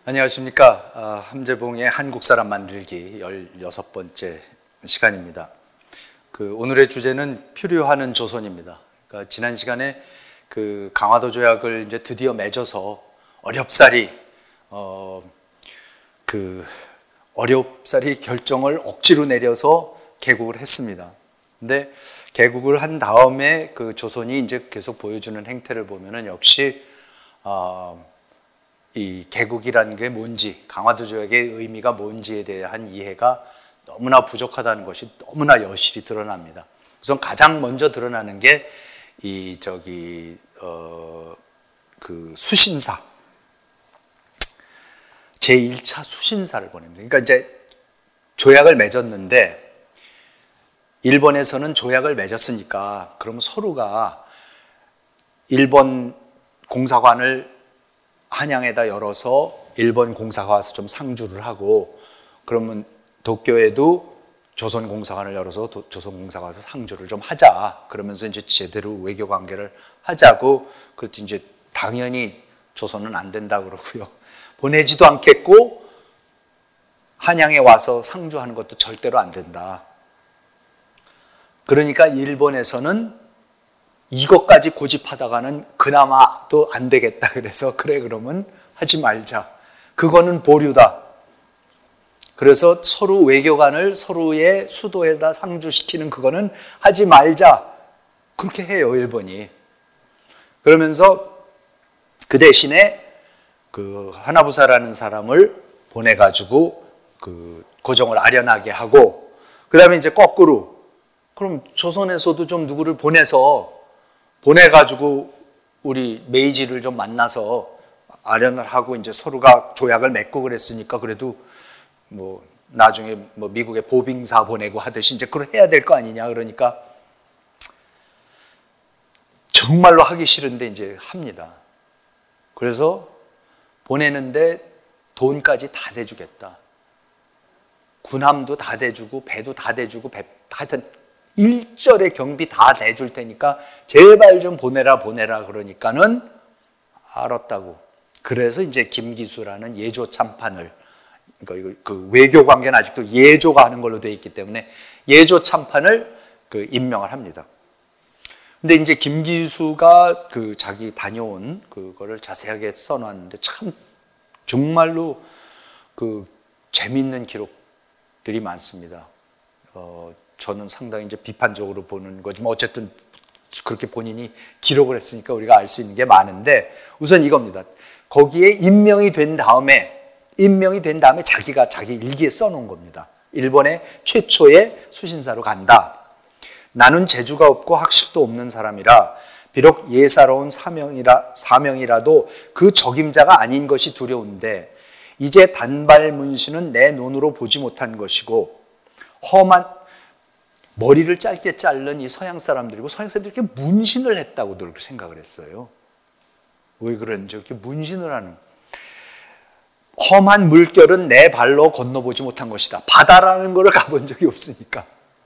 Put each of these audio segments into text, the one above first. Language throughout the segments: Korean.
안녕하십니까. 함재봉의 한국사람 만들기 16번째 시간입니다. 오늘의 주제는 표류하는 조선입니다. 그러니까 지난 시간에 강화도 조약을 이제 드디어 맺어서 어렵사리 결정을 억지로 내려서 개국을 했습니다. 근데 개국을 한 다음에 조선이 이제 계속 보여주는 행태를 보면은 역시 이 개국이라는 게 뭔지, 강화도 조약의 의미가 뭔지에 대한 이해가 너무나 부족하다는 것이 너무나 여실히 드러납니다. 우선 가장 먼저 드러나는 게 수신사, 제1차 수신사를 보냅니다. 그러니까 이제 조약을 맺었는데 일본에서는 조약을 맺었으니까 그럼 서로가 일본 공사관을 한양에다 열어서 일본 공사가 와서 좀 상주를 하고, 그러면 도쿄에도 조선 공사관을 열어서 조선 공사가 와서 상주를 좀 하자. 그러면서 이제 제대로 외교 관계를 하자고. 그랬더니 이제 당연히 조선은 안 된다 그러고요. 보내지도 않겠고 한양에 와서 상주하는 것도 절대로 안 된다. 그러니까 일본에서는 이것까지 고집하다가는 그나마 또 안 되겠다. 그래서 그래, 그러면 하지 말자. 그거는 보류다. 그래서 서로 외교관을 서로의 수도에다 상주시키는 그거는 하지 말자. 그렇게 해요, 일본이. 그러면서 그 대신에 하나부사라는 사람을 보내가지고 고정을 아련하게 하고, 그 다음에 이제 거꾸로 그럼 조선에서도 좀 누구를 보내가지고 우리 메이지를 좀 만나서 아련을 하고 이제 서로가 조약을 맺고 그랬으니까 그래도 나중에 미국에 보빙사 보내고 하듯이 이제 그걸 해야 될 거 아니냐. 그러니까 정말로 하기 싫은데 이제 합니다. 그래서 보내는데 돈까지 다 대주겠다. 군함도 다 대주고 배도 다 대주고 하여튼 일절의 경비 다 대줄 테니까 제발 좀 보내라 그러니까는 알았다고. 그래서 이제 김기수라는 예조 참판을, 그러니까 외교 관계는 아직도 예조가 하는 걸로 되어 있기 때문에 예조 참판을 임명을 합니다. 근데 이제 김기수가 자기 다녀온 그거를 자세하게 써놨는데 참 정말로 재밌는 기록들이 많습니다. 저는 상당히 이제 비판적으로 보는 거지만 어쨌든 그렇게 본인이 기록을 했으니까 우리가 알 수 있는 게 많은데, 우선 이겁니다. 거기에 임명이 된 다음에 자기가 자기 일기에 써놓은 겁니다. 일본의 최초의 수신사로 간다. 나는 재주가 없고 학식도 없는 사람이라 비록 예사로운 사명이라도 그 적임자가 아닌 것이 두려운데 이제 단발 문신은 내 눈으로 보지 못한 것이고 험한 머리를 짧게 자른 이 서양 사람들이고, 서양 사람들이 이렇게 문신을 했다고 늘 생각을 했어요. 왜 그런지. 이렇게 문신을 하는. 험한 물결은 내 발로 건너보지 못한 것이다. 바다라는 것을 가본 적이 없으니까.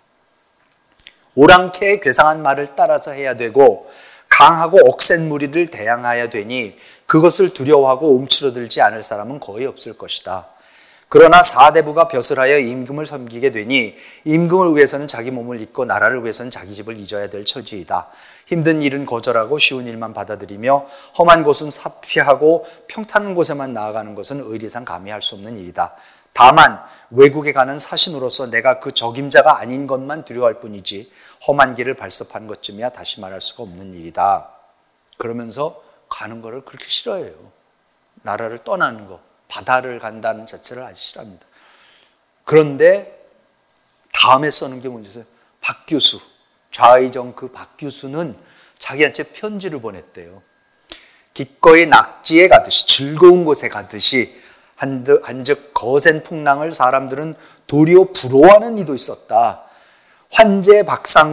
오랑캐의 괴상한 말을 따라서 해야 되고 강하고 억센 무리를 대항해야 되니 그것을 두려워하고 움츠러들지 않을 사람은 거의 없을 것이다. 그러나 사대부가 벼슬하여 임금을 섬기게 되니 임금을 위해서는 자기 몸을 잊고 나라를 위해서는 자기 집을 잊어야 될 처지이다. 힘든 일은 거절하고 쉬운 일만 받아들이며 험한 곳은 사피하고 평탄한 곳에만 나아가는 것은 의리상 감히 할 수 없는 일이다. 다만 외국에 가는 사신으로서 내가 그 적임자가 아닌 것만 두려워할 뿐이지 험한 길을 발섭한 것쯤이야 다시 말할 수가 없는 일이다. 그러면서 가는 거를 그렇게 싫어해요. 나라를 떠나는 거. 바다를 간다는 자체를 아주 싫어합니다. 그런데 다음에 써는 게 뭔지, 박규수, 좌의정 박규수는 자기한테 편지를 보냈대요. 기꺼이 낙지에 가듯이 즐거운 곳에 가듯이 한즉 거센 풍랑을 사람들은 도리어 부러워하는 이도 있었다. 환제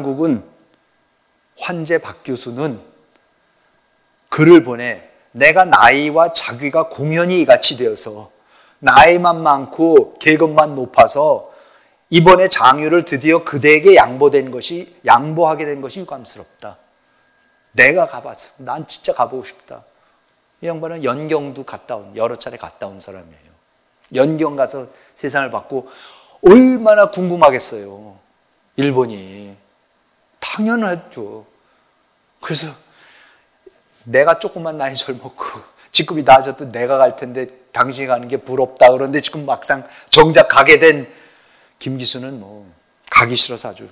박규수는 글을 보내 내가 나이와 자귀가 공연히 이같이 되어서 나이만 많고 계급만 높아서 이번에 장유를 드디어 그대에게 양보하게 된 것이 유감스럽다. 내가 가봤어. 난 진짜 가보고 싶다. 이 양반은 연경도 여러 차례 갔다 온 사람이에요. 연경 가서 세상을 봤고 얼마나 궁금하겠어요. 일본이. 당연하죠. 그래서 내가 조금만 나이 젊었고 직급이 낮아도 내가 갈 텐데 당신이 가는 게 부럽다. 그런데 지금 막상 정작 가게 된 김기수는 뭐 가기 싫어서 아주.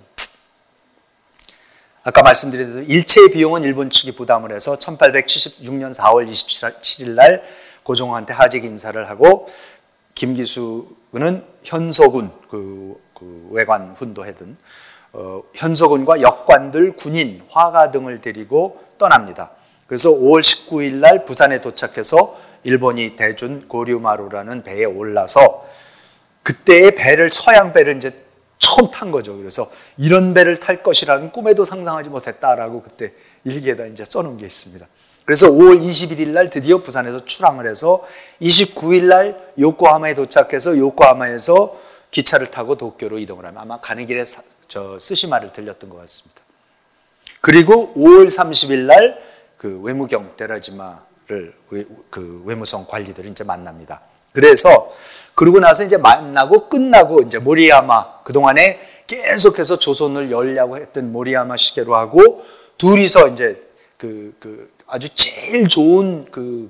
아까 말씀드린 대로 일체의 비용은 일본 측이 부담을 해서 1876년 4월 27일 날 고종한테 하직 인사를 하고 김기수는 현소군, 그 외관 훈도해든 현소군과 역관들, 군인, 화가 등을 데리고 떠납니다. 그래서 5월 19일 날 부산에 도착해서 일본이 대준 고류마루라는 배에 올라서 그때의 배를 서양 배를 이제 처음 탄 거죠. 그래서 이런 배를 탈 것이라는 꿈에도 상상하지 못했다라고 그때 일기에다 이제 써놓은 게 있습니다. 그래서 5월 21일 날 드디어 부산에서 출항을 해서 29일 날 요코하마에 도착해서 요코하마에서 기차를 타고 도쿄로 이동을 하면 아마 가는 길에 스시마를 들렸던 것 같습니다. 그리고 5월 30일 날 그 외무경 데라지마를 그 외무성 관리들을 이제 만납니다. 그래서 그러고 나서 이제 만나고 끝나고 이제 모리야마 그동안에 계속해서 조선을 열려고 했던 모리야마 시게루하고 둘이서 이제 그 아주 제일 좋은 그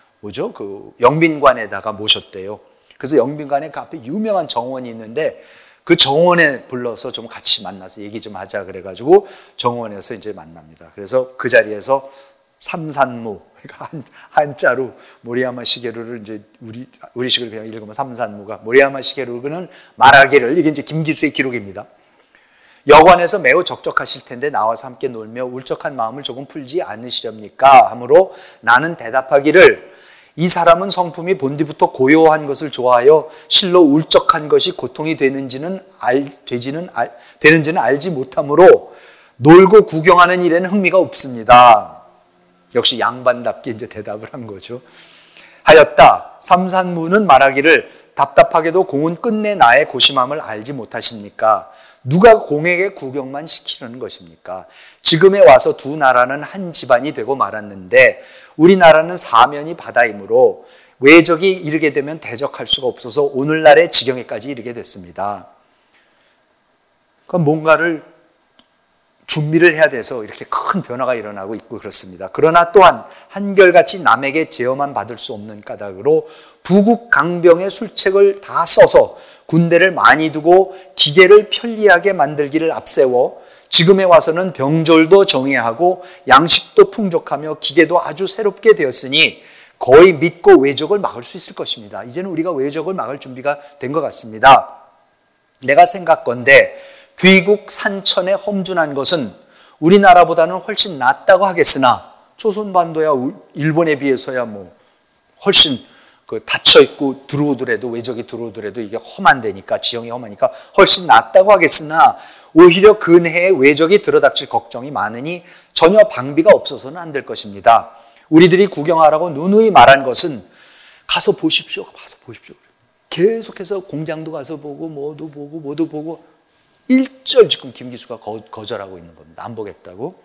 영빈관에다가 모셨대요. 그래서 영빈관에 그 앞에 유명한 정원이 있는데 그 정원에 불러서 좀 같이 만나서 얘기 좀 하자 그래가지고 정원에서 이제 만납니다. 그래서 그 자리에서 삼산무, 그러니까 한자로 모리야마 시게루를 이제 우리식으로 그냥 읽으면 삼산무가 모리야마 시게루는 말하기를 이게 이제 김기수의 기록입니다. 여관에서 매우 적적하실 텐데 나와서 함께 놀며 울적한 마음을 조금 풀지 않으시렵니까? 하므로 나는 대답하기를 이 사람은 성품이 본디부터 고요한 것을 좋아하여 실로 울적한 것이 고통이 되는지는 알지 못하므로 놀고 구경하는 일에는 흥미가 없습니다. 역시 양반답게 이제 대답을 한 거죠. 하였다. 삼산무는 말하기를 답답하게도 공은 끝내 나의 고심함을 알지 못하십니까? 누가 공에게 구경만 시키는 것입니까? 지금에 와서 두 나라는 한 집안이 되고 말았는데 우리나라는 사면이 바다이므로 외적이 이르게 되면 대적할 수가 없어서 오늘날의 지경에까지 이르게 됐습니다. 그러니까 뭔가를 준비를 해야 돼서 이렇게 큰 변화가 일어나고 있고 그렇습니다. 그러나 또한 한결같이 남에게 제어만 받을 수 없는 까닭으로 부국 강병의 술책을 다 써서 군대를 많이 두고 기계를 편리하게 만들기를 앞세워 지금에 와서는 병졸도 정예하고 양식도 풍족하며 기계도 아주 새롭게 되었으니 거의 믿고 외적을 막을 수 있을 것입니다. 이제는 우리가 외적을 막을 준비가 된 것 같습니다. 내가 생각건대 귀국 산천에 험준한 것은 우리나라보다는 훨씬 낫다고 하겠으나 조선반도야 일본에 비해서야 뭐 훨씬 닫혀 있고 들어오더라도 외적이 들어오더라도 이게 험한 데니까 지형이 험하니까 훨씬 낫다고 하겠으나 오히려 근해에 외적이 들어닥칠 걱정이 많으니 전혀 방비가 없어서는 안 될 것입니다. 우리들이 구경하라고 누누이 말한 것은 가서 보십시오. 가서 보십시오. 계속해서 공장도 가서 보고 뭐도 보고 일절 지금 김기수가 거절하고 있는 겁니다. 안 보겠다고.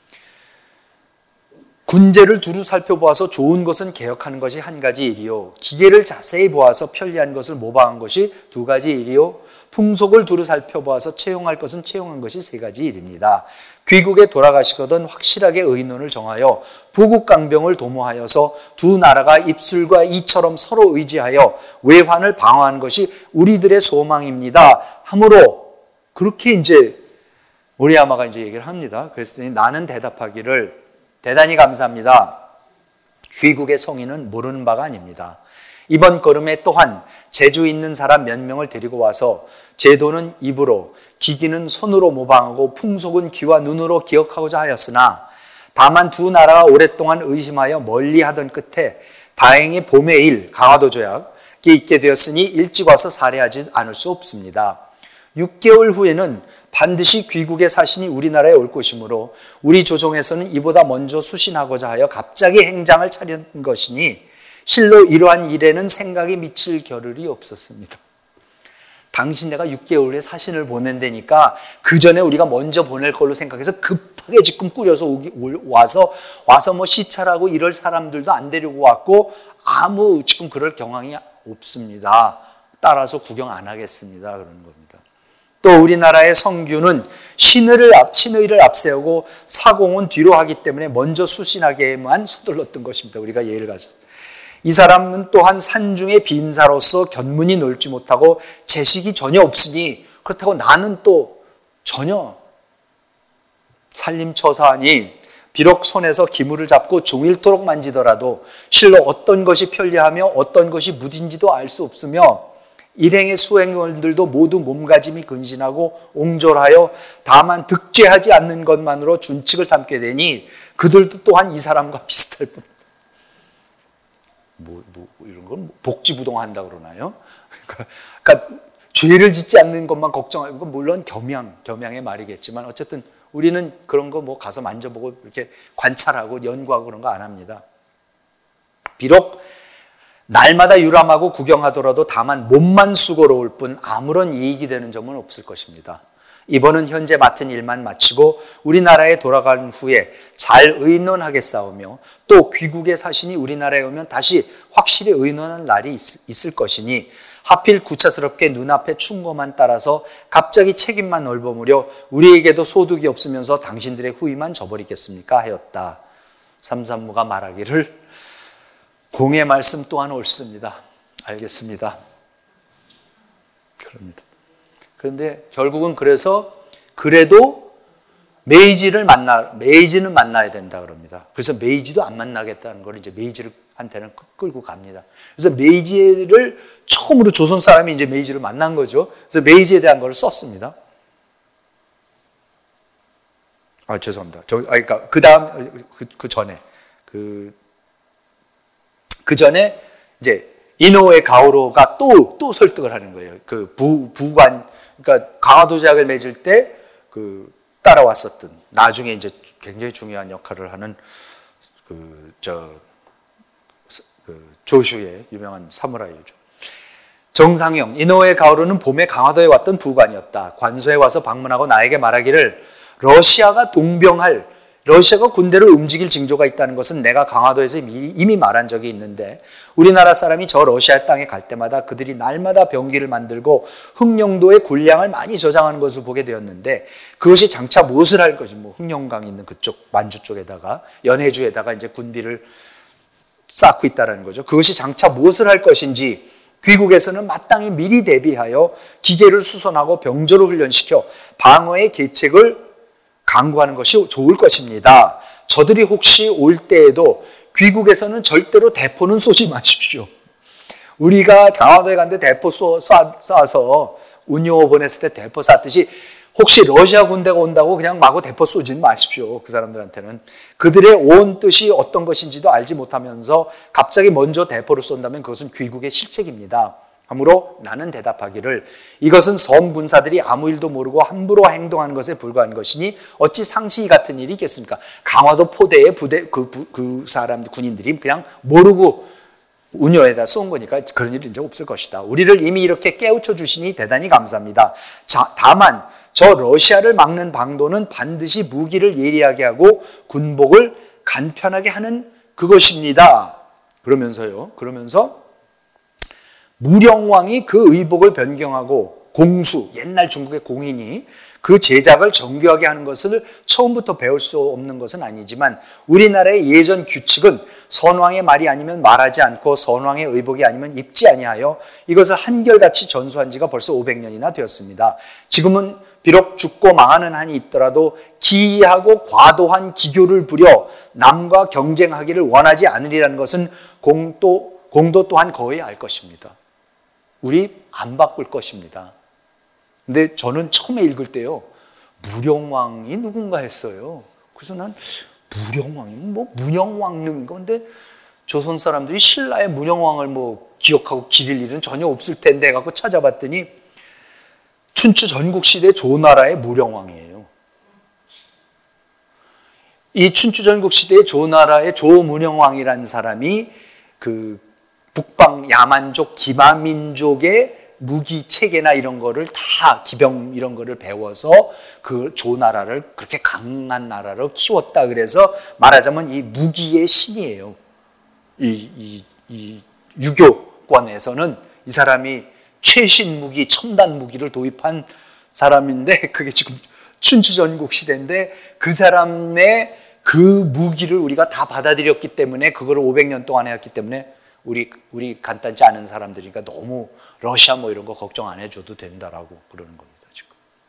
군제를 두루 살펴보아서 좋은 것은 개혁하는 것이 한 가지 일이요. 기계를 자세히 보아서 편리한 것을 모방한 것이 두 가지 일이요. 풍속을 두루 살펴보아서 채용할 것은 채용한 것이 세 가지 일입니다. 귀국에 돌아가시거든 확실하게 의논을 정하여 부국강병을 도모하여서 두 나라가 입술과 이처럼 서로 의지하여 외환을 방어하는 것이 우리들의 소망입니다. 하므로 그렇게 이제 모리야마가 이제 얘기를 합니다. 그랬더니 나는 대답하기를 대단히 감사합니다. 귀국의 성의는 모르는 바가 아닙니다. 이번 걸음에 또한 재주 있는 사람 몇 명을 데리고 와서 제도는 입으로, 기기는 손으로 모방하고 풍속은 귀와 눈으로 기억하고자 하였으나 다만 두 나라가 오랫동안 의심하여 멀리하던 끝에 다행히 봄의 일, 강화도 조약이 있게 되었으니 일찍 와서 살해하지 않을 수 없습니다. 6개월 후에는 반드시 귀국의 사신이 우리나라에 올 것이므로 우리 조정에서는 이보다 먼저 수신하고자 하여 갑자기 행장을 차린 것이니 실로 이러한 일에는 생각이 미칠 겨를이 없었습니다. 당신 내가 6개월 후에 사신을 보낸다니까 그 전에 우리가 먼저 보낼 걸로 생각해서 크게 지금 꾸려서 와서 뭐 시찰하고 이럴 사람들도 안 데리고 왔고 아무 지금 그럴 경황이 없습니다. 따라서 구경 안 하겠습니다. 그러는 겁니다. 또 우리나라의 성규는 신의를 앞세우고 사공은 뒤로 하기 때문에 먼저 수신하게만 서둘렀던 것입니다. 우리가 예를 가져. 이 사람은 또한 산중의 빈사로서 견문이 넓지 못하고 재식이 전혀 없으니 그렇다고 나는 또 전혀 살림처사하니 비록 손에서 기물을 잡고 종일토록 만지더라도 실로 어떤 것이 편리하며 어떤 것이 무딘지도 알 수 없으며 일행의 수행원들도 모두 몸가짐이 근신하고 옹졸하여 다만 득죄하지 않는 것만으로 준칙을 삼게 되니 그들도 또한 이 사람과 비슷할 뿐. 이런 건 복지부동한다 그러나요? 그러니까 죄를 짓지 않는 것만 걱정하고, 물론 겸양의 말이겠지만 어쨌든 우리는 그런 거 뭐 가서 만져보고 이렇게 관찰하고 연구하고 그런 거 안 합니다. 비록 날마다 유람하고 구경하더라도 다만 몸만 수고로울 뿐 아무런 이익이 되는 점은 없을 것입니다. 이번은 현재 맡은 일만 마치고 우리나라에 돌아간 후에 잘 의논하겠사오며 또 귀국의 사신이 우리나라에 오면 다시 확실히 의논한 날이 있을 것이니 하필 구차스럽게 눈앞에 충고만 따라서 갑자기 책임만 넓어무려 우리에게도 소득이 없으면서 당신들의 후위만 져버리겠습니까? 하였다. 삼산무가 말하기를 공의 말씀 또한 옳습니다. 알겠습니다. 그럽니다. 그런데 결국은 그래도 메이지는 만나야 된다 그럽니다. 그래서 메이지도 안 만나겠다는 걸 이제 메이지한테는 끌고 갑니다. 그래서 메이지를 처음으로 조선 사람이 이제 메이지를 만난 거죠. 그래서 메이지에 대한 걸 썼습니다. 죄송합니다. 그러니까 그 전에 이제 이노우에 가오로가 또 설득을 하는 거예요. 그 부관, 그러니까 강화도 제약을 맺을 때 따라왔었던, 나중에 이제 굉장히 중요한 역할을 하는 조슈의 유명한 사무라이죠. 정상영, 이노우에 가오로는 봄에 강화도에 왔던 부관이었다. 관소에 와서 방문하고 나에게 말하기를 러시아가 군대를 움직일 징조가 있다는 것은 내가 강화도에서 이미 말한 적이 있는데 우리나라 사람이 저 러시아 땅에 갈 때마다 그들이 날마다 병기를 만들고 흑룡도의 군량을 많이 저장하는 것을 보게 되었는데 그것이 장차 무엇을 할 것인지, 흑룡강 있는 그쪽 만주 쪽에다가 연해주에다가 이제 군비를 쌓고 있다는 거죠. 그것이 장차 무엇을 할 것인지 귀국에서는 마땅히 미리 대비하여 기계를 수선하고 병조를 훈련시켜 방어의 계책을 강구하는 것이 좋을 것입니다. 저들이 혹시 올 때에도 귀국에서는 절대로 대포는 쏘지 마십시오. 우리가 강화도에 갔는데 대포 쏴서 운용호 보냈을 때 대포 쐈듯이 혹시 러시아 군대가 온다고 그냥 마구 대포 쏘지 마십시오. 그 사람들한테는. 그들의 온 뜻이 어떤 것인지도 알지 못하면서 갑자기 먼저 대포를 쏜다면 그것은 귀국의 실책입니다. 그러므로 나는 대답하기를 이것은 섬 군사들이 아무 일도 모르고 함부로 행동하는 것에 불과한 것이니 어찌 상시 같은 일이 있겠습니까? 강화도 포대의 그 사람 군인들이 그냥 모르고 운여에다 쏜 거니까 그런 일은 이제 없을 것이다. 우리를 이미 이렇게 깨우쳐 주시니 대단히 감사합니다. 다만 저 러시아를 막는 방도는 반드시 무기를 예리하게 하고 군복을 간편하게 하는 그것입니다. 그러면서 무령왕이 그 의복을 변경하고 공수, 옛날 중국의 공인이 그 제작을 정교하게 하는 것을 처음부터 배울 수 없는 것은 아니지만 우리나라의 예전 규칙은 선왕의 말이 아니면 말하지 않고 선왕의 의복이 아니면 입지 아니하여 이것을 한결같이 전수한 지가 벌써 500년이나 되었습니다. 지금은 비록 죽고 망하는 한이 있더라도 기이하고 과도한 기교를 부려 남과 경쟁하기를 원하지 않으리라는 것은 공도 또한 거의 알 것입니다. 우리 안 바꿀 것입니다. 근데 저는 처음에 읽을 때요, 무령왕이 누군가 했어요. 그래서 난 무령왕이면 뭐 문영왕릉인가? 근데 조선 사람들이 신라의 문영왕을 기억하고 기릴 일은 전혀 없을 텐데 해갖고 찾아봤더니 춘추 전국시대 조나라의 무령왕이에요. 이 춘추 전국시대의 조나라의 조문영왕이라는 사람이 그 북방 야만족 기마민족의 무기 체계나 이런 거를 다 기병 이런 거를 배워서 그 조 나라를 그렇게 강한 나라로 키웠다. 그래서 말하자면 이 무기의 신이에요. 이 유교권에서는 이 사람이 최신 무기, 첨단 무기를 도입한 사람인데 그게 지금 춘추전국 시대인데 그 사람의 그 무기를 우리가 다 받아들였기 때문에 그거를 500년 동안 해왔기 때문에 우리 간단치 않은 사람들이니까 너무 러시아 뭐 이런 거 걱정 안 해줘도 된다라고 그러는 겁니다, 지금.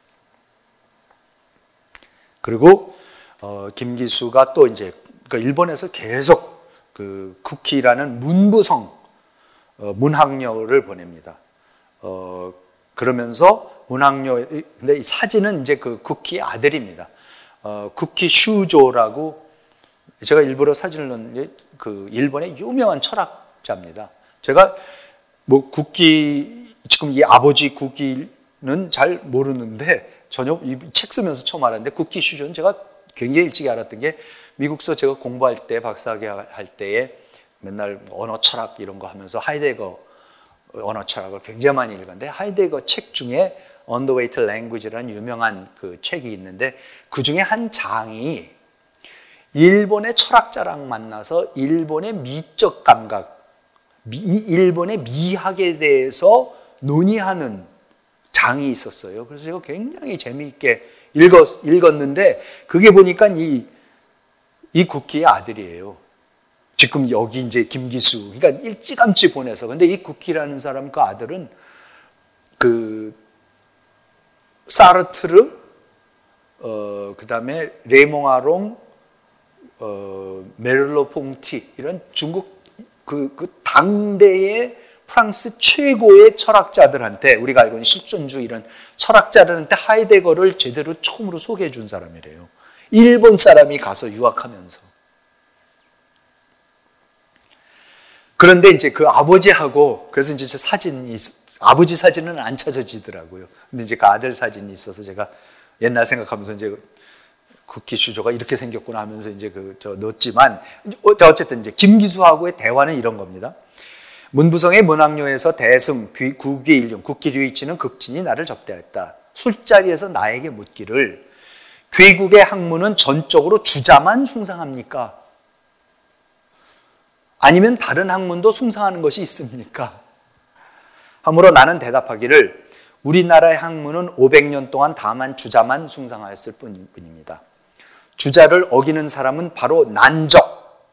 그리고 김기수가 또 이제 그러니까 일본에서 계속 그 쿠키라는 문부성 문학녀를 보냅니다. 그러면서 문학녀, 근데 이 사진은 이제 그 쿠키의 아들입니다. 쿠키 슈조라고 제가 일부러 사진을 넣은 게 그 일본의 유명한 철학자입니다. 제가 뭐 쿠키 지금 이 아버지 쿠키는 잘 모르는데 전혀 이 책 쓰면서 처음 알았는데 쿠키 슈조는 제가 굉장히 일찍 알았던 게 미국서 제가 공부할 때 박사학위 할 때에 맨날 언어 철학 이런 거 하면서 하이데거 언어 철학을 굉장히 많이 읽었는데 하이데거 책 중에 On the Way to Language라는 유명한 그 책이 있는데 그 중에 한 장이 일본의 철학자랑 만나서 일본의 미적 감각, 일본의 미학에 대해서 논의하는 장이 있었어요. 그래서 제가 굉장히 재미있게 읽었는데 그게 보니까 이 쿠키의 아들이에요. 지금 여기 이제 김기수, 그러니까 일찌감치 보내서. 근데 이 쿠키라는 사람 그 아들은 그 사르트르, 그 다음에 레몽아롱, 메를로퐁티 이런 중국 그 당대의 프랑스 최고의 철학자들한테 우리가 알고 있는 실존주 이런 철학자들한테 하이데거를 제대로 처음으로 소개해 준 사람이래요. 일본 사람이 가서 유학하면서. 그런데 이제 그 아버지하고 그래서 이제 사진이 아버지 사진은 안 찾아지더라고요. 근데 이제 그 아들 사진이 있어서 제가 옛날 생각하면서 이제 쿠키 슈조가 이렇게 생겼구나 하면서 이제 넣었지만 어쨌든 이제 김기수하고의 대화는 이런 겁니다. 문부성의 문학료에서 대승 구귀일륜 국기류이치는 극진이 나를 접대했다. 술자리에서 나에게 묻기를 괴국의 학문은 전적으로 주자만 숭상합니까? 아니면 다른 학문도 숭상하는 것이 있습니까? 하므로 나는 대답하기를 우리나라의 학문은 500년 동안 다만 주자만 숭상하였을 뿐입니다. 주자를 어기는 사람은 바로 난적,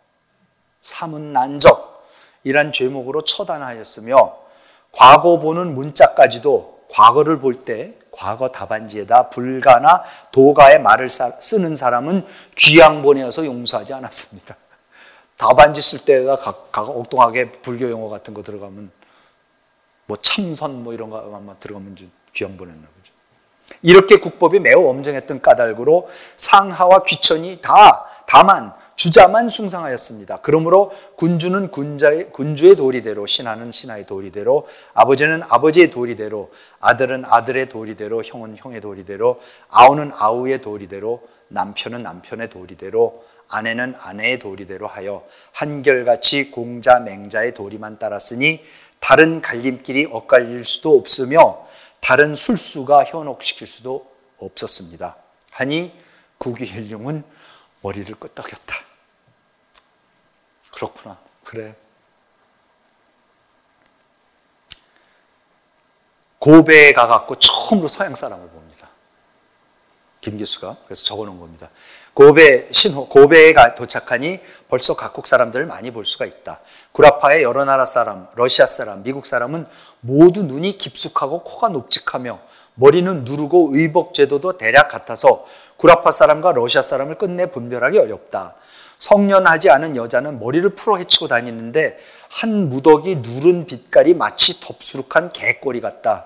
사문난적이란 죄목으로 처단하였으며 과거 보는 문자까지도 과거를 볼 때 과거 답안지에다 불가나 도가의 말을 쓰는 사람은 귀양본이어서 용서하지 않았습니다. 답안지 쓸 때에다 엉뚱하게 불교 용어 같은 거 들어가면 뭐 참선 뭐 이런 거 아마 들어가면 귀양본이었나 보죠. 이렇게 국법이 매우 엄정했던 까닭으로 상하와 귀천이 다만 주자만 숭상하였습니다. 그러므로 군주는 군주의 도리대로, 신하는 신하의 도리대로, 아버지는 아버지의 도리대로, 아들은 아들의 도리대로, 형은 형의 도리대로, 아우는 아우의 도리대로, 남편은 남편의 도리대로, 아내는 아내의 도리대로 하여 한결같이 공자 맹자의 도리만 따랐으니 다른 갈림길이 엇갈릴 수도 없으며 다른 술수가 현혹시킬 수도 없었습니다. 하니 구귀일륜은 머리를 끄덕였다. 그렇구나. 그래. 고베에 가갖고 처음으로 서양 사람을 봅니다. 김기수가. 그래서 적어놓은 겁니다. 고베에 도착하니 벌써 각국 사람들을 많이 볼 수가 있다. 구라파의 여러 나라 사람, 러시아 사람, 미국 사람은 모두 눈이 깊숙하고 코가 높직하며 머리는 누르고 의복 제도도 대략 같아서 구라파 사람과 러시아 사람을 끝내 분별하기 어렵다. 성년하지 않은 여자는 머리를 풀어 헤치고 다니는데 한 무더기 누른 빛깔이 마치 덥수룩한 개꼬리 같다.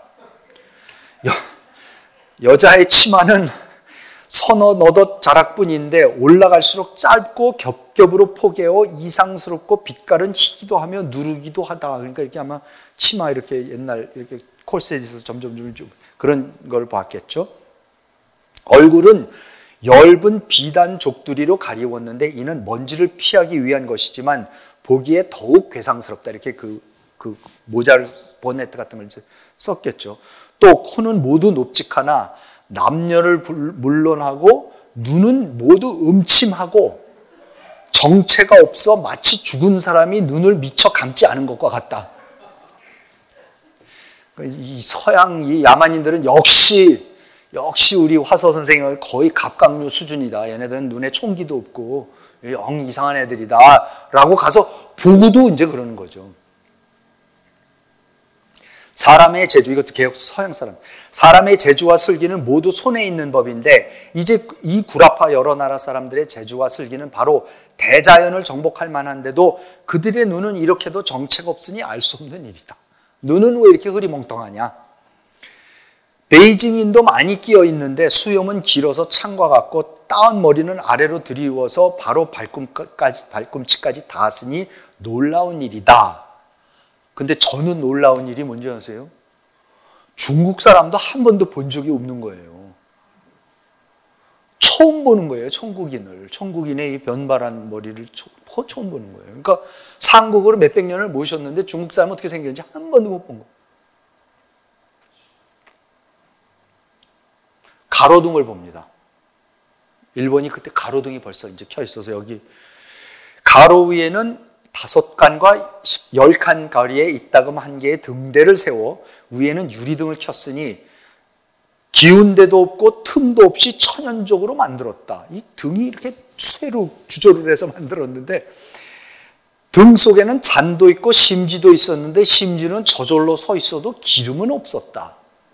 여자의 치마는 서너 너덧 자락뿐인데 올라갈수록 짧고 겹겹으로 포개어 이상스럽고 빛깔은 희기도 하며 누르기도 하다. 그러니까 이렇게 아마 치마 이렇게 옛날 이렇게 콜셋에서 점점 그런 걸 봤겠죠. 얼굴은 엷은 비단 족두리로 가리웠는데 이는 먼지를 피하기 위한 것이지만 보기에 더욱 괴상스럽다. 이렇게 그 그 모자를 보네트 같은 걸 이제 썼겠죠. 또 코는 모두 높직하나 남녀를 물론하고 눈은 모두 음침하고 정체가 없어 마치 죽은 사람이 눈을 미처 감지 않은 것과 같다. 이 서양 이 야만인들은 역시 우리 화서 선생님은 거의 갑각류 수준이다. 얘네들은 눈에 총기도 없고 영 이상한 애들이다. 라고 가서 보고도 이제 그러는 거죠. 사람의 재주, 이것도 개혁 서양 사람. 사람의 재주와 슬기는 모두 손에 있는 법인데 이제 이 구라파 여러 나라 사람들의 재주와 슬기는 바로 대자연을 정복할 만한데도 그들의 눈은 이렇게도 정체가 없으니 알 수 없는 일이다. 눈은 왜 이렇게 흐리멍텅하냐? 베이징인도 많이 끼어 있는데 수염은 길어서 창과 같고 따은 머리는 아래로 들이워서 바로 발꿈치까지 닿았으니 놀라운 일이다. 근데 저는 놀라운 일이 뭔지 아세요? 중국 사람도 한 번도 본 적이 없는 거예요. 처음 보는 거예요, 천국인을. 천국인의 이 변발한 머리를 처음 보는 거예요. 그러니까 상국으로 몇백 년을 모셨는데 중국 사람은 어떻게 생겼는지 한 번도 못 본 거예요. 가로등을 봅니다. 일본이 그때 가로등이 벌써 이제 켜 있어서 여기 가로 위에는 5칸과 10칸 거리에 이따금 한 개의 등대를 세워 위에는 유리등을 켰으니 기운 데도 없고 틈도 없이 천연적으로 만들었다. 이 등이 이렇게 쇠로 주조를 해서 만들었는데 등 속에는 잔도 있고 심지도 있었는데 심지는 저절로 서 있어도 기름은 없었다.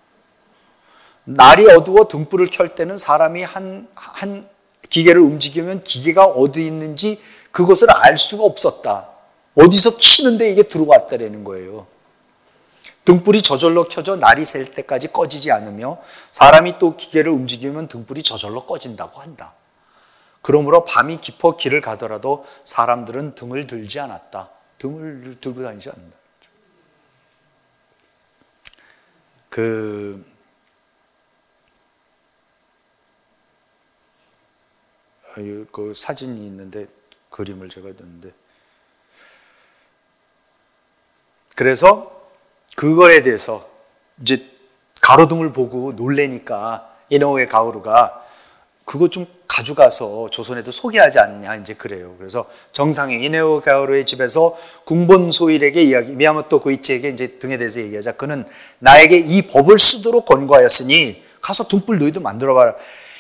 날이 어두워 등불을 켤 때는 사람이 한 기계를 움직이면 기계가 어디 있는지 그것을 알 수가 없었다. 어디서 키는데 이게 들어왔다라는 거예요. 등불이 저절로 켜져 날이 셀 때까지 꺼지지 않으며 사람이 또 기계를 움직이면 등불이 저절로 꺼진다고 한다. 그러므로 밤이 깊어 길을 가더라도 사람들은 등을 들지 않았다. 등을 들고 다니지 않는다. 그 사진이 있는데 그림을 제가 넣었는데 그래서 그거에 대해서 이제 가로등을 보고 놀래니까 이노우에 가오루가 그거 좀 가져가서 조선에도 소개하지 않냐 이제 그래요. 그래서 정상에 이노우에 가오루의 집에서 궁본소일에게 이야기 미야모토 고이치에게 이제 등에 대해서 얘기하자. 그는 나에게 이 법을 쓰도록 권고하였으니 가서 등불 너희도 만들어봐라.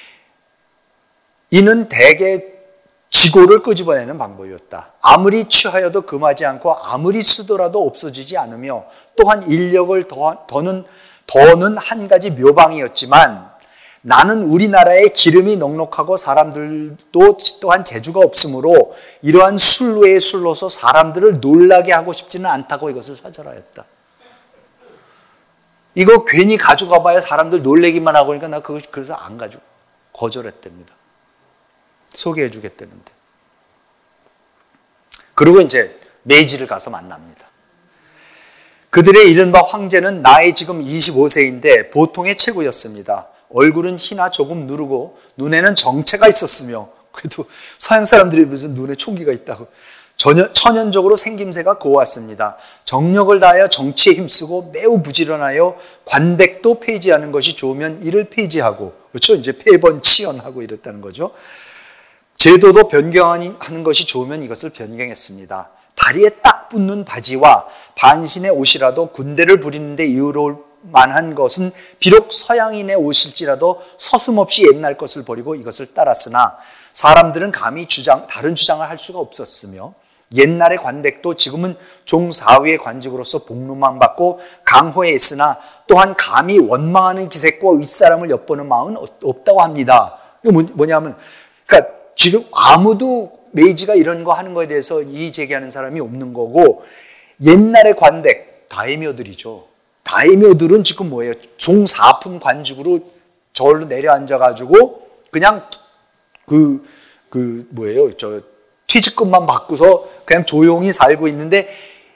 이는 대개 지고를 끄집어내는 방법이었다. 아무리 취하여도 금하지 않고 아무리 쓰더라도 없어지지 않으며 또한 인력을 더는 한 가지 묘방이었지만 나는 우리나라에 기름이 넉넉하고 사람들도 또한 재주가 없으므로 이러한 술 외의 술로서 사람들을 놀라게 하고 싶지는 않다고 이것을 사절하였다. 이거 괜히 가져가 봐야 사람들 놀래기만 하고 그러니까 나 그거 그래서 안 가지고 거절했답니다. 소개해 주겠다는데. 그리고 이제 메이지를 가서 만납니다. 그들의 이른바 황제는 나이 지금 25세인데 보통의 체구였습니다. 얼굴은 희나 조금 누르고 눈에는 정체가 있었으며 그래도 서양 사람들이 무슨 눈에 총기가 있다고 천연적으로 생김새가 고왔습니다. 정력을 다하여 정치에 힘쓰고 매우 부지런하여 관백도 폐지하는 것이 좋으면 이를 폐지하고 그렇죠? 이제 폐번치연하고 이랬다는 거죠. 제도도 변경하는 것이 좋으면 이것을 변경했습니다. 다리에 딱 붙는 바지와 반신의 옷이라도 군대를 부리는 데 이유로울 만한 것은 비록 서양인의 옷일지라도 서슴없이 옛날 것을 버리고 이것을 따랐으나 사람들은 감히 다른 주장을 할 수가 없었으며 옛날의 관백도 지금은 종사위의 관직으로서 복로만 받고 강호에 있으나 또한 감히 원망하는 기색과 윗사람을 엿보는 마음은 없다고 합니다. 이거 뭐냐면 그러니까 지금 아무도 메이지가 이런 거 하는 거에 대해서 이의 제기하는 사람이 없는 거고 옛날의 관백, 다이묘들이죠. 다이묘들은 지금 뭐예요? 종사품 관직으로 저울로 내려앉아가지고 그냥 뭐예요? 퇴직금만 받고서 그냥 조용히 살고 있는데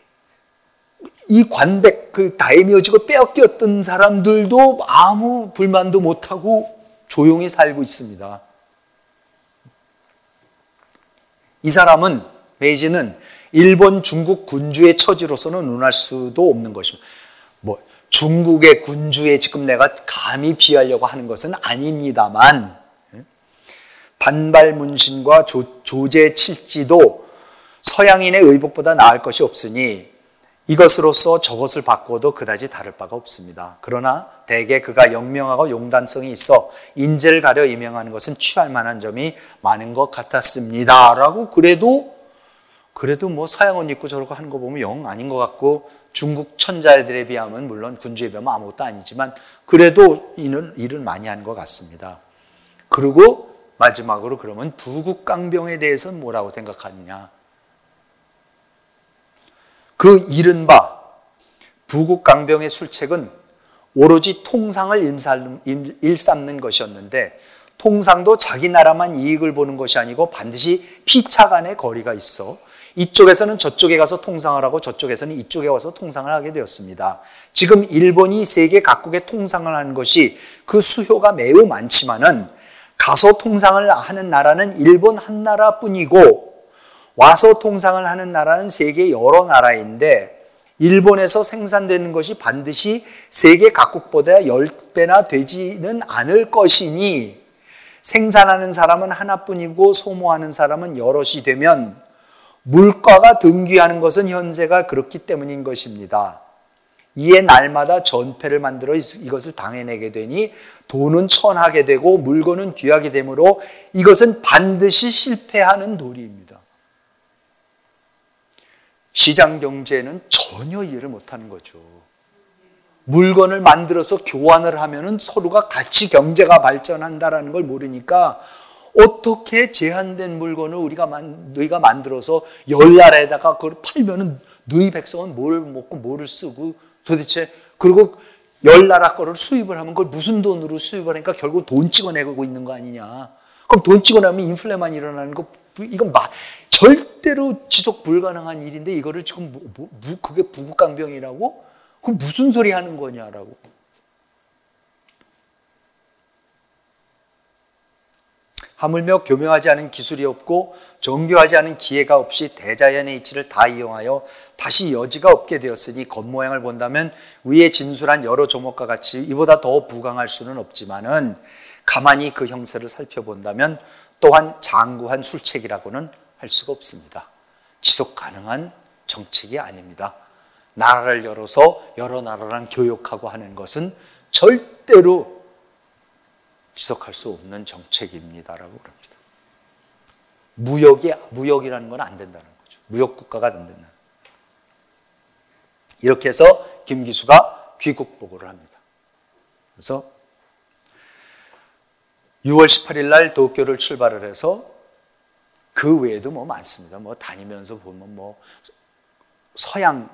이 관백, 그 다이묘직을 빼앗겼던 사람들도 아무 불만도 못하고 조용히 살고 있습니다. 이 사람은 메이지는 일본, 중국 군주의 처지로서는 논할 수도 없는 것입니다. 뭐 중국의 군주에 지금 내가 감히 비하려고 하는 것은 아닙니다만, 단발 문신과 조제 칠지도 서양인의 의복보다 나을 것이 없으니 이것으로서 저것을 바꿔도 그다지 다를 바가 없습니다. 그러나 대개 그가 영명하고 용단성이 있어 인재를 가려 임명하는 것은 취할 만한 점이 많은 것 같았습니다. 라고 그래도 뭐 서양 옷 입고 저러고 하는 거 보면 영 아닌 것 같고, 중국 천자들에 비하면 물론 군주에 비하면 아무것도 아니지만 그래도 일은 많이 한 것 같습니다. 그리고 마지막으로 그러면 부국강병에 대해서는 뭐라고 생각하느냐. 그 이른바 부국강병의 술책은 오로지 통상을 일삼는 것이었는데, 통상도 자기 나라만 이익을 보는 것이 아니고 반드시 피차 간의 거리가 있어 이쪽에서는 저쪽에 가서 통상을 하고 저쪽에서는 이쪽에 와서 통상을 하게 되었습니다. 지금 일본이 세계 각국에 통상을 하는 것이 그 수요가 매우 많지만은 가서 통상을 하는 나라는 일본 한 나라뿐이고 와서 통상을 하는 나라는 세계 여러 나라인데, 일본에서 생산되는 것이 반드시 세계 각국보다 10배나 되지는 않을 것이니 생산하는 사람은 하나뿐이고 소모하는 사람은 여럿이 되면 물가가 등귀하는 것은 현세가 그렇기 때문인 것입니다. 이에 날마다 전폐를 만들어 이것을 당해내게 되니 돈은 천하게 되고 물건은 귀하게 되므로 이것은 반드시 실패하는 도리입니다. 시장 경제는 전혀 이해를 못하는 거죠. 물건을 만들어서 교환을 하면은 서로가 같이 경제가 발전한다라는 걸 모르니까 어떻게 제한된 물건을 너희가 만들어서 열나라에다가 그걸 팔면은 너희 백성은 뭘 먹고 뭐를 쓰고 도대체, 그리고 열나라 거를 수입을 하면 그걸 무슨 돈으로 수입을 하니까 결국 돈 찍어내고 있는 거 아니냐. 그럼 돈 찍어내면 인플레만 일어나는 거, 이건 절대로 지속 불가능한 일인데 이거를 지금 그게 부국강병이라고? 그럼 무슨 소리 하는 거냐라고. 하물며 교묘하지 않은 기술이 없고 정교하지 않은 기회가 없이 대자연의 이치를 다 이용하여 다시 여지가 없게 되었으니 겉모양을 본다면 위에 진술한 여러 조목과 같이 이보다 더 부강할 수는 없지만은 가만히 그 형세를 살펴본다면 또한 장구한 술책이라고는 할 수가 없습니다. 지속 가능한 정책이 아닙니다. 나라를 열어서 여러 나라랑 교역하고 하는 것은 절대로 지속할 수 없는 정책입니다라고 그럽니다. 무역이라는 건 안 된다는 거죠. 무역국가가 안 된다. 이렇게 해서 김기수가 귀국 보고를 합니다. 그래서 6월 18일 날 도쿄를 출발을 해서 그 외에도 뭐 많습니다. 뭐 다니면서 보면 뭐 서양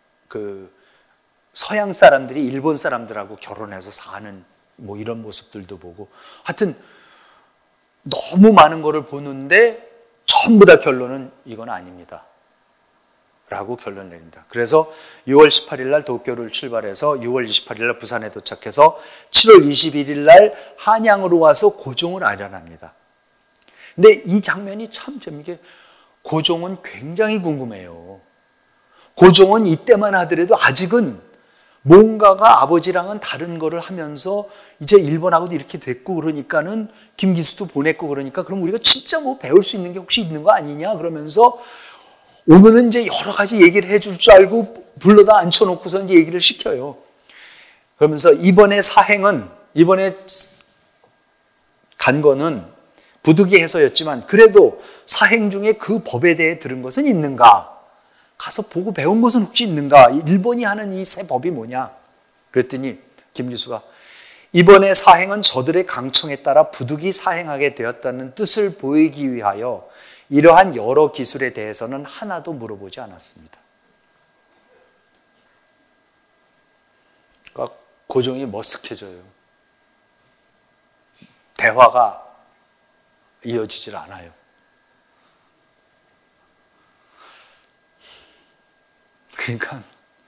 사람들이 일본 사람들하고 결혼해서 사는 뭐 이런 모습들도 보고, 하여튼 너무 많은 거를 보는데 전부 다 결론은 이건 아닙니다 라고 결론 내립니다. 그래서 6월 18일 날 도쿄를 출발해서 6월 28일 날 부산에 도착해서 7월 21일 날 한양으로 와서 고종을 아련합니다. 근데 이 장면이 참 재미있게, 고종은 굉장히 궁금해요. 고종은 이때만 하더라도 아직은 뭔가가 아버지랑은 다른 거를 하면서 이제 일본하고도 이렇게 됐고 그러니까는 김기수도 보냈고 그러니까 그럼 우리가 진짜 뭐 배울 수 있는 게 혹시 있는 거 아니냐 그러면서 오면은 이제 여러 가지 얘기를 해줄 줄 알고 불러다 앉혀놓고서 이제 얘기를 시켜요. 그러면서 이번에 간 거는 부득이 해서였지만 그래도 사행 중에 그 법에 대해 들은 것은 있는가? 가서 보고 배운 것은 혹시 있는가? 일본이 하는 이 새 법이 뭐냐? 그랬더니 김기수가 이번에 사행은 저들의 강청에 따라 부득이 사행하게 되었다는 뜻을 보이기 위하여 이러한 여러 기술에 대해서는 하나도 물어보지 않았습니다. 그러니까 고종이 머쓱해져요. 대화가 이어지질 않아요. 그러니까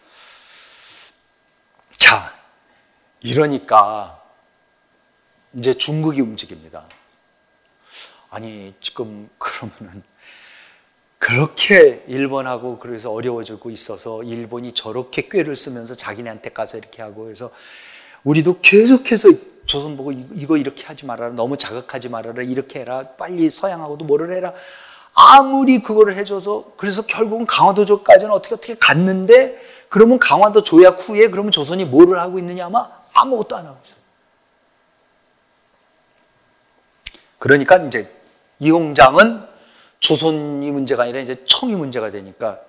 자, 이러니까 이제 중국이 움직입니다. 아니 지금 그러면은 그렇게 일본하고 그래서 어려워지고 있어서 일본이 저렇게 꾀를 쓰면서 자기네한테 가서 이렇게 하고 그래서 우리도 계속해서 조선 보고 이거 이렇게 하지 말아라, 너무 자극하지 말아라, 이렇게 해라, 빨리 서양하고도 뭐를 해라, 아무리 그거를 해줘서 그래서 결국은 강화도조까지는 어떻게 갔는데 그러면 강화도 조약 후에 그러면 조선이 뭐를 하고 있느냐? 아마 아무것도 안 하고 있어요. 그러니까 이제 이홍장은 조선이 문제가 아니라 이제 청이 문제가 되니까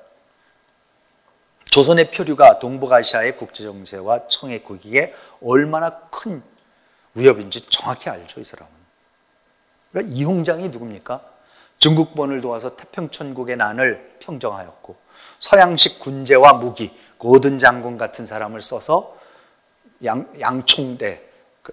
조선의 표류가 동북아시아의 국제정세와 청의 국익에 얼마나 큰 위협인지 정확히 알죠, 이 사람은. 그러니까 이홍장이 누굽니까? 중국본을 도와서 태평천국의 난을 평정하였고 서양식 군제와 무기, 고든 장군 같은 사람을 써서 양창대,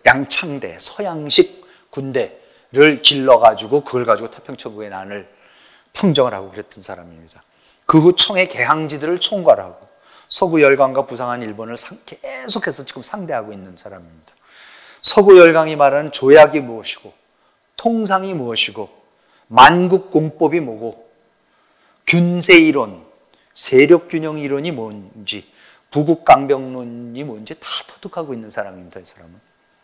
서양식 군대를 길러가지고 그걸 가지고 태평천국의 난을 평정을 하고 그랬던 사람입니다. 그 후 청의 개항지들을 총괄하고 서구 열강과 부상한 일본을 계속해서 지금 상대하고 있는 사람입니다. 서구 열강이 말하는 조약이 무엇이고 통상이 무엇이고 만국공법이 뭐고 균세이론, 세력균형 이론이 뭔지 부국강병론이 뭔지 다 터득하고 있는 사람입니다. 이 사람은.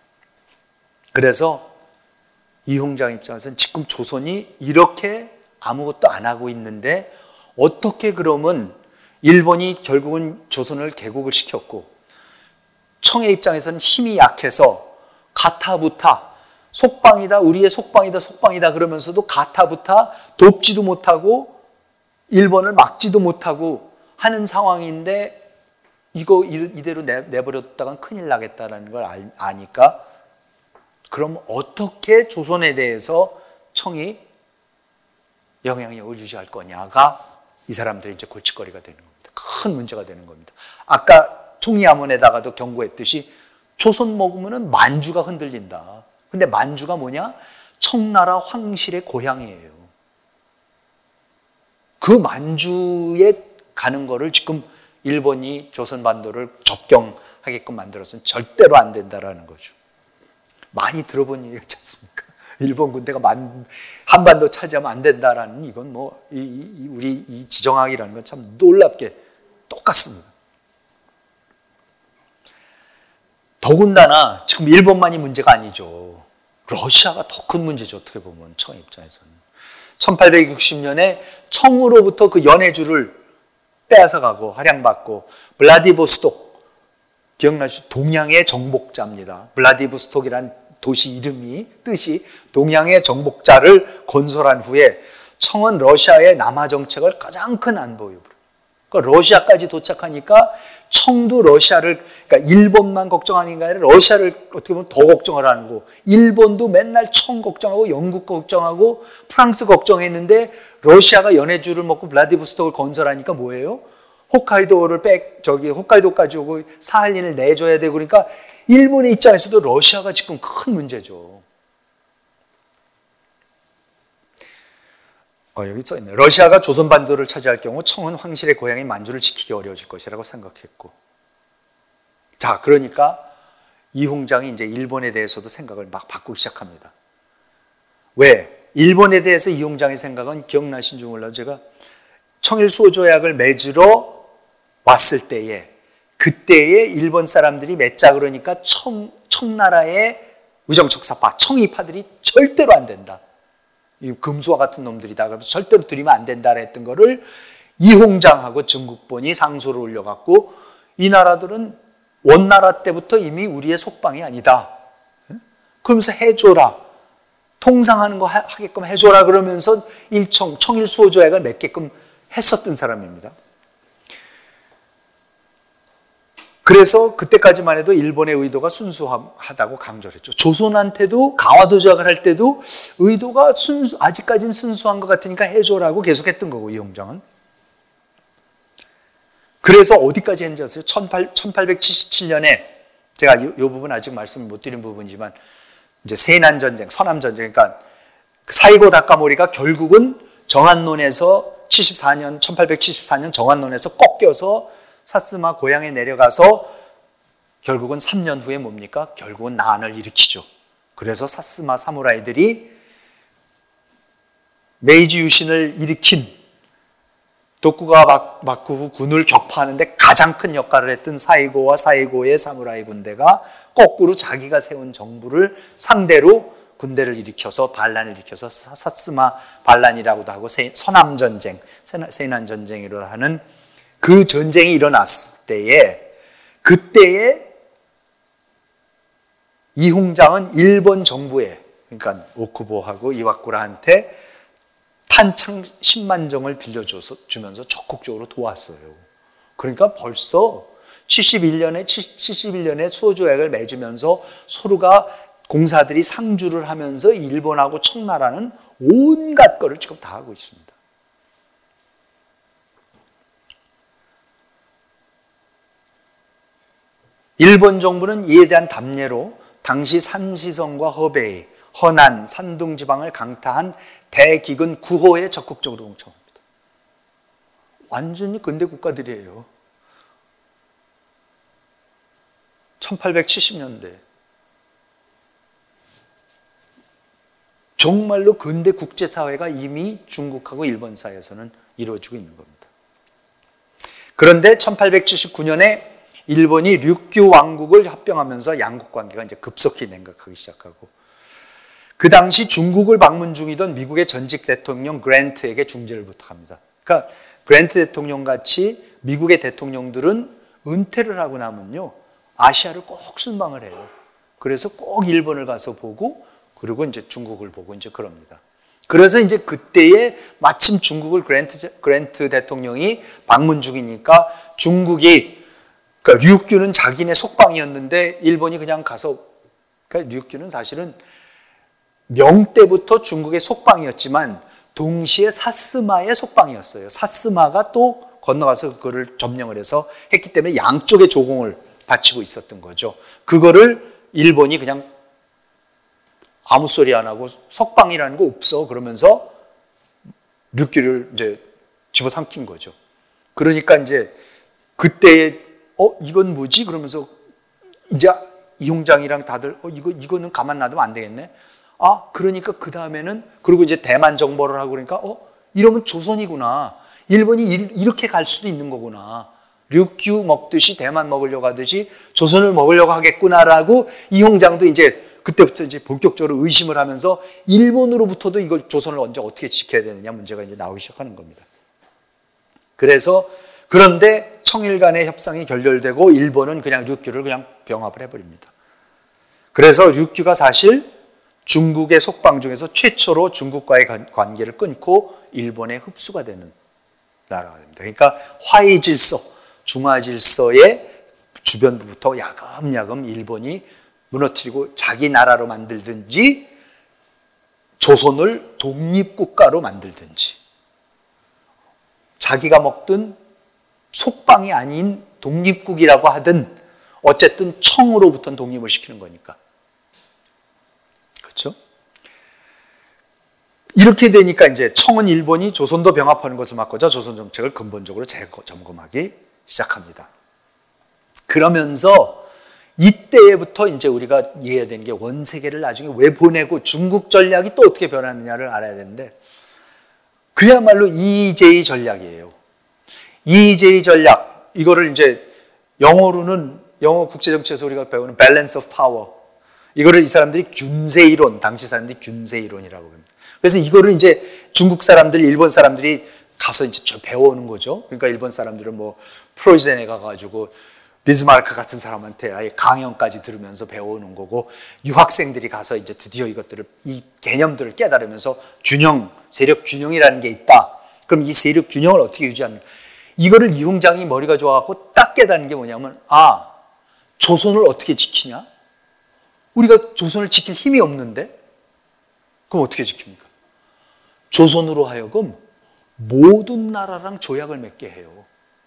그래서 이홍장 입장에서는 지금 조선이 이렇게 아무것도 안 하고 있는데 어떻게 그러면 일본이 결국은 조선을 개국을 시켰고 청의 입장에서는 힘이 약해서 가타부타 속방이다, 우리의 속방이다 그러면서도 가타부타 돕지도 못하고 일본을 막지도 못하고 하는 상황인데 이거 이대로 내버렸다간 큰일 나겠다는 걸 아니까 그럼 어떻게 조선에 대해서 청이 영향력을 유지할 거냐가 이 사람들의 이제 골칫거리가 되는 겁니다. 큰 문제가 되는 겁니다. 아까 총리암원에다가도 경고했듯이 조선 먹으면은 만주가 흔들린다. 근데 만주가 뭐냐? 청나라 황실의 고향이에요. 그 만주에 가는 거를 지금 일본이 조선 반도를 접경하게끔 만들어서는 절대로 안 된다라는 거죠. 많이 들어본 얘기지 않습니까? 일본 군대가 한반도 차지하면 안 된다라는 이건 뭐 우리 이 지정학이라는 건 참 놀랍게 똑같습니다. 더군다나 지금 일본만이 문제가 아니죠. 러시아가 더 큰 문제죠. 어떻게 보면 청 입장에서는. 1860년에 청으로부터 그 연해주를 빼앗아가고 할양받고 블라디보스톡, 기억나시죠? 동양의 정복자입니다. 블라디보스톡이란 도시 이름이 뜻이 동양의 정복자를 건설한 후에 청은 러시아의 남하 정책을 가장 큰 안보유로, 그러니까 러시아까지 도착하니까 청도 러시아를, 그러니까 일본만 걱정하는 게 아니라 러시아를 어떻게 보면 더 걱정을 하는 거. 일본도 맨날 청 걱정하고 영국 걱정하고 프랑스 걱정했는데 러시아가 연해주를 먹고 블라디보스톡을 건설하니까 뭐예요? 홋카이도까지 오고 사할린을 내줘야 되고 그러니까 일본의 입장에서도 러시아가 지금 큰 문제죠. 여기 써있네. 러시아가 조선반도를 차지할 경우 청은 황실의 고향인 만주를 지키기 어려워질 것이라고 생각했고. 자, 그러니까 이홍장이 이제 일본에 대해서도 생각을 막 바꾸기 시작합니다. 왜? 일본에 대해서 이홍장의 생각은 기억나신지 몰라도 제가 청일 수호조약을 맺으러 왔을 때에 그때에 일본 사람들이 맺자 그러니까 청나라의 의정척사파, 청이파들이 절대로 안 된다. 이 금수와 같은 놈들이다. 그래서 절대로 들이면 안 된다 했던 거를 이홍장하고 중국본이 상소를 올려갖고 이 나라들은 원나라 때부터 이미 우리의 속방이 아니다. 그러면서 해줘라. 통상하는 거 하게끔 해줘라 그러면서 청일 수호조약을 맺게끔 했었던 사람입니다. 그래서 그때까지만 해도 일본의 의도가 순수하다고 강조를 했죠. 조선한테도 강화도 조약을 할 때도 의도가 아직까지는 순수한 것 같으니까 해줘라고 계속했던 거고 이홍장은. 그래서 어디까지 했는지 아세요? 1877년에 제가 이 부분 아직 말씀을 못 드린 부분이지만 이제 세난전쟁, 서남전쟁, 그러니까 사이고 다카모리가 결국은 정안론에서 1874년 정안론에서 꺾여서 사스마 고향에 내려가서 결국은 3년 후에 뭡니까? 결국은 난을 일으키죠. 그래서 사스마 사무라이들이 메이지 유신을 일으킨 도쿠가와 막구 후 군을 격파하는데 가장 큰 역할을 했던 사이고와 사이고의 사무라이 군대가 거꾸로 자기가 세운 정부를 상대로 군대를 일으켜서 반란을 일으켜서 사스마 반란이라고도 하고 서남전쟁, 세난전쟁이라고 하는 그 전쟁이 일어났을 때에 그때에 이홍장은 일본 정부에 그러니까 오쿠보하고 이와쿠라한테 탄창 10만 정을 빌려주면서 적극적으로 도왔어요. 그러니까 벌써 71년에 수호조약을 맺으면서 서로가 공사들이 상주를 하면서 일본하고 청나라는 온갖 거를 지금 다 하고 있습니다. 일본 정부는 이에 대한 답례로 당시 산시성과 허베이, 허난, 산둥 지방을 강타한 대기근 9호에 적극적으로 동참합니다. 완전히 근대 국가들이에요. 1870년대. 정말로 근대 국제사회가 이미 중국하고 일본 사이에서는 이루어지고 있는 겁니다. 그런데 1879년에 일본이 류큐 왕국을 합병하면서 양국 관계가 이제 급속히 냉각하기 시작하고 그 당시 중국을 방문 중이던 미국의 전직 대통령 그랜트에게 중재를 부탁합니다. 그러니까 그랜트 대통령 같이 미국의 대통령들은 은퇴를 하고 나면요 아시아를 꼭 순방을 해요. 그래서 꼭 일본을 가서 보고 그리고 이제 중국을 보고 이제 그럽니다. 그래서 이제 그때에 마침 중국을 그랜트 대통령이 방문 중이니까 중국이 그러니까 류큐는 자기네 속방이었는데 일본이 그냥 가서 그러니까 류큐는 사실은 명 때부터 중국의 속방이었지만 동시에 사스마의 속방이었어요. 사스마가 또 건너가서 그거를 점령을 해서 했기 때문에 양쪽의 조공을 바치고 있었던 거죠. 그거를 일본이 그냥 아무 소리 안 하고 석방이라는 거 없어 그러면서 류큐를 이제 집어삼킨 거죠. 그러니까 이제 그때에 이건 뭐지? 그러면서 이제 이홍장이랑 다들 이거는 가만 놔두면 안 되겠네. 그러니까 그 다음에는 그리고 이제 대만 정벌을 하고 그러니까 이러면 조선이구나. 일본이 이렇게 갈 수도 있는 거구나. 류큐 먹듯이 대만 먹으려고 하듯이 조선을 먹으려고 하겠구나라고 이홍장도 이제 그때부터 이제 본격적으로 의심을 하면서 일본으로부터도 이걸 조선을 언제 어떻게 지켜야 되느냐 문제가 이제 나오기 시작하는 겁니다. 그런데 청일 간의 협상이 결렬되고 일본은 그냥 류큐를 그냥 병합을 해버립니다. 그래서 류큐가 사실 중국의 속방 중에서 최초로 중국과의 관계를 끊고 일본에 흡수가 되는 나라가 됩니다. 그러니까 화의 질서, 중화 질서의 주변부부터 야금야금 일본이 무너뜨리고 자기 나라로 만들든지 조선을 독립국가로 만들든지 자기가 먹든 속방이 아닌 독립국이라고 하든 어쨌든 청으로부터는 독립을 시키는 거니까. 그렇죠? 이렇게 되니까 이제 청은 일본이 조선도 병합하는 것을 막고자 조선 정책을 근본적으로 재점검하기 시작합니다. 그러면서 이때부터 이제 우리가 이해해야 되는 게 원세계를 나중에 왜 보내고 중국 전략이 또 어떻게 변하느냐를 알아야 되는데 그야말로 EJ 전략이에요. EJ 전략, 이거를 이제 영어로는 영어 국제정치에서 우리가 배우는 Balance of Power, 이거를 이 사람들이 균세 이론, 당시 사람들이 균세 이론이라고 합니다. 그래서 이거를 이제 중국 사람들, 일본 사람들이 가서 이제 배워오는 거죠. 그러니까 일본 사람들은 뭐 프로이센에 가가지고 비스마르크 같은 사람한테 아예 강연까지 들으면서 배워오는 거고 유학생들이 가서 이제 드디어 이 개념들을 깨달으면서 세력 균형이라는 게 있다. 그럼 이 세력 균형을 어떻게 유지하는가? 이거를 이홍장이 머리가 좋아갖고 딱 깨달은 게 뭐냐면 조선을 어떻게 지키냐? 우리가 조선을 지킬 힘이 없는데? 그럼 어떻게 지킵니까? 조선으로 하여금 모든 나라랑 조약을 맺게 해요.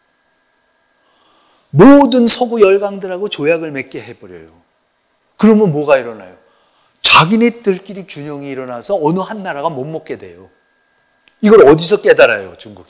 모든 서구 열강들하고 조약을 맺게 해버려요. 그러면 뭐가 일어나요? 자기네들끼리 균형이 일어나서 어느 한 나라가 못 먹게 돼요. 이걸 어디서 깨달아요, 중국이?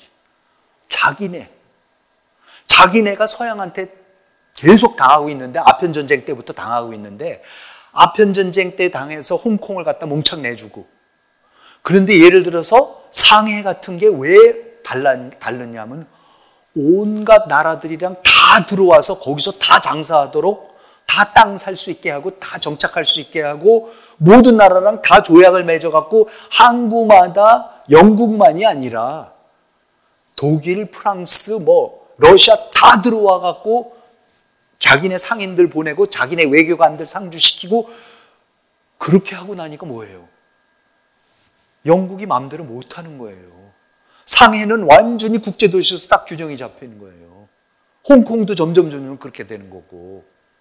자기네가 서양한테 계속 당하고 있는데, 아편전쟁 때부터 당하고 있는데, 아편전쟁 때 당해서 홍콩을 갖다 몽창 내주고, 그런데 예를 들어서 상해 같은 게 왜 다르냐면 온갖 나라들이랑 다 들어와서 거기서 다 장사하도록 다 땅 살 수 있게 하고 다 정착할 수 있게 하고 모든 나라랑 다 조약을 맺어갖고 항구마다 영국만이 아니라 독일, 프랑스, 러시아 다 들어와갖고 자기네 상인들 보내고 자기네 외교관들 상주시키고 그렇게 하고 나니까 뭐예요? 영국이 마음대로 못하는 거예요. 상해는 완전히 국제도시로서 딱 균형이 잡히는 거예요. 홍콩도 점점 그렇게 되는 거고.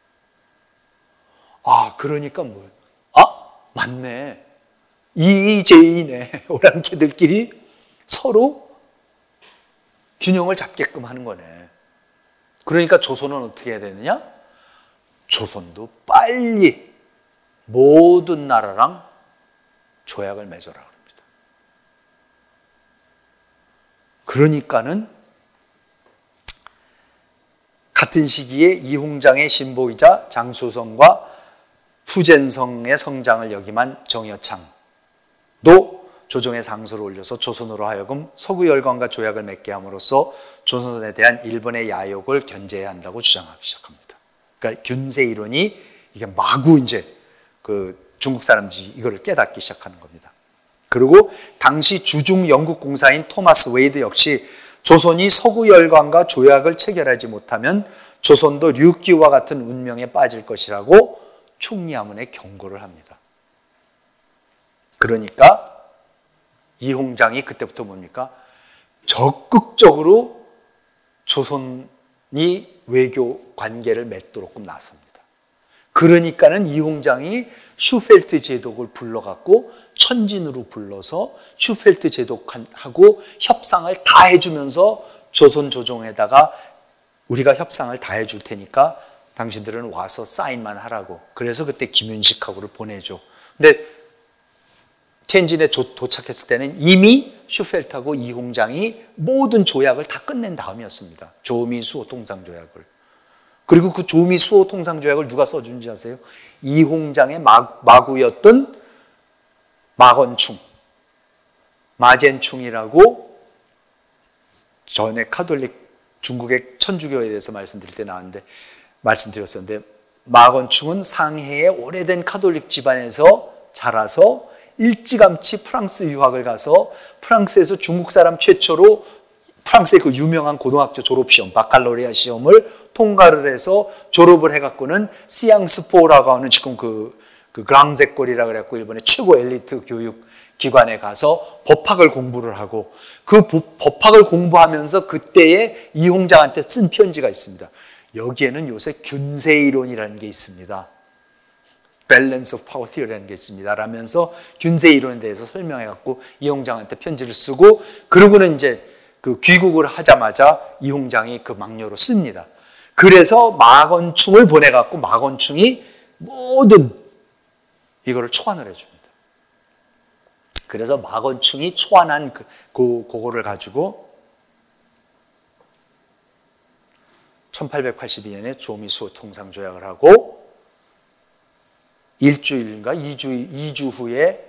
그러니까 뭐예요? 맞네. 이재인의 오랑캐들끼리 서로 균형을 잡게끔 하는 거네. 그러니까 조선은 어떻게 해야 되느냐? 조선도 빨리 모든 나라랑 조약을 맺어라 그럽니다. 그러니까는 같은 시기에 이홍장의 신보이자 장수성과 푸젠성의 성장을 역임한 정여창도 조정의 상소를 올려서 조선으로 하여금 서구열강과 조약을 맺게 함으로써 조선에 대한 일본의 야욕을 견제해야 한다고 주장하기 시작합니다. 그러니까 균세 이론이 이게 마구 이제 중국 사람들이 이거를 깨닫기 시작하는 겁니다. 그리고 당시 주중 영국 공사인 토마스 웨이드 역시 조선이 서구열강과 조약을 체결하지 못하면 조선도 류기와 같은 운명에 빠질 것이라고 총리하문에 경고를 합니다. 그러니까 이홍장이 그때부터 뭡니까? 적극적으로 조선이 외교 관계를 맺도록 나섭니다. 그러니까는 이홍장이 슈펠트 제독을 불러갖고 천진으로 불러서 슈펠트 제독하고 협상을 다 해주면서 조선 조정에다가 우리가 협상을 다 해줄 테니까 당신들은 와서 사인만 하라고. 그래서 그때 김윤식하고를 보내줘. 근데 텐진에 도착했을 때는 이미 슈펠트하고 이홍장이 모든 조약을 다 끝낸 다음이었습니다. 조미 수호 통상 조약을. 그리고 그 조미 수호 통상 조약을 누가 써준지 아세요? 이홍장의 마구였던 마건충, 마젠충이라고 전에 카톨릭 중국의 천주교에 대해서 말씀드렸었는데 마건충은 상해의 오래된 카톨릭 집안에서 자라서 일찌감치 프랑스 유학을 가서 프랑스에서 중국 사람 최초로 프랑스의 그 유명한 고등학교 졸업시험, 바칼로레아 시험을 통과를 해서 졸업을 해갖고는 시앙스포라고 하는 지금 그 그랑제꼴이라고 그래갖고 일본의 최고 엘리트 교육 기관에 가서 법학을 공부를 하고 그 법학을 공부하면서 그때의 이홍장한테 쓴 편지가 있습니다. 여기에는 요새 균세 이론이라는 게 있습니다. Balance of Power Theory라는 게 있습니다. 라면서 균세 이론에 대해서 설명해갖고 이홍장한테 편지를 쓰고 그러고는 이제 그 귀국을 하자마자 이홍장이 그 망료로 씁니다. 그래서 마건충을 보내갖고 마건충이 모든 이거를 초안을 해줍니다. 그래서 마건충이 초안한 그거를 가지고 1882년에 조미수호 통상조약을 하고 일주일인가 2주 후에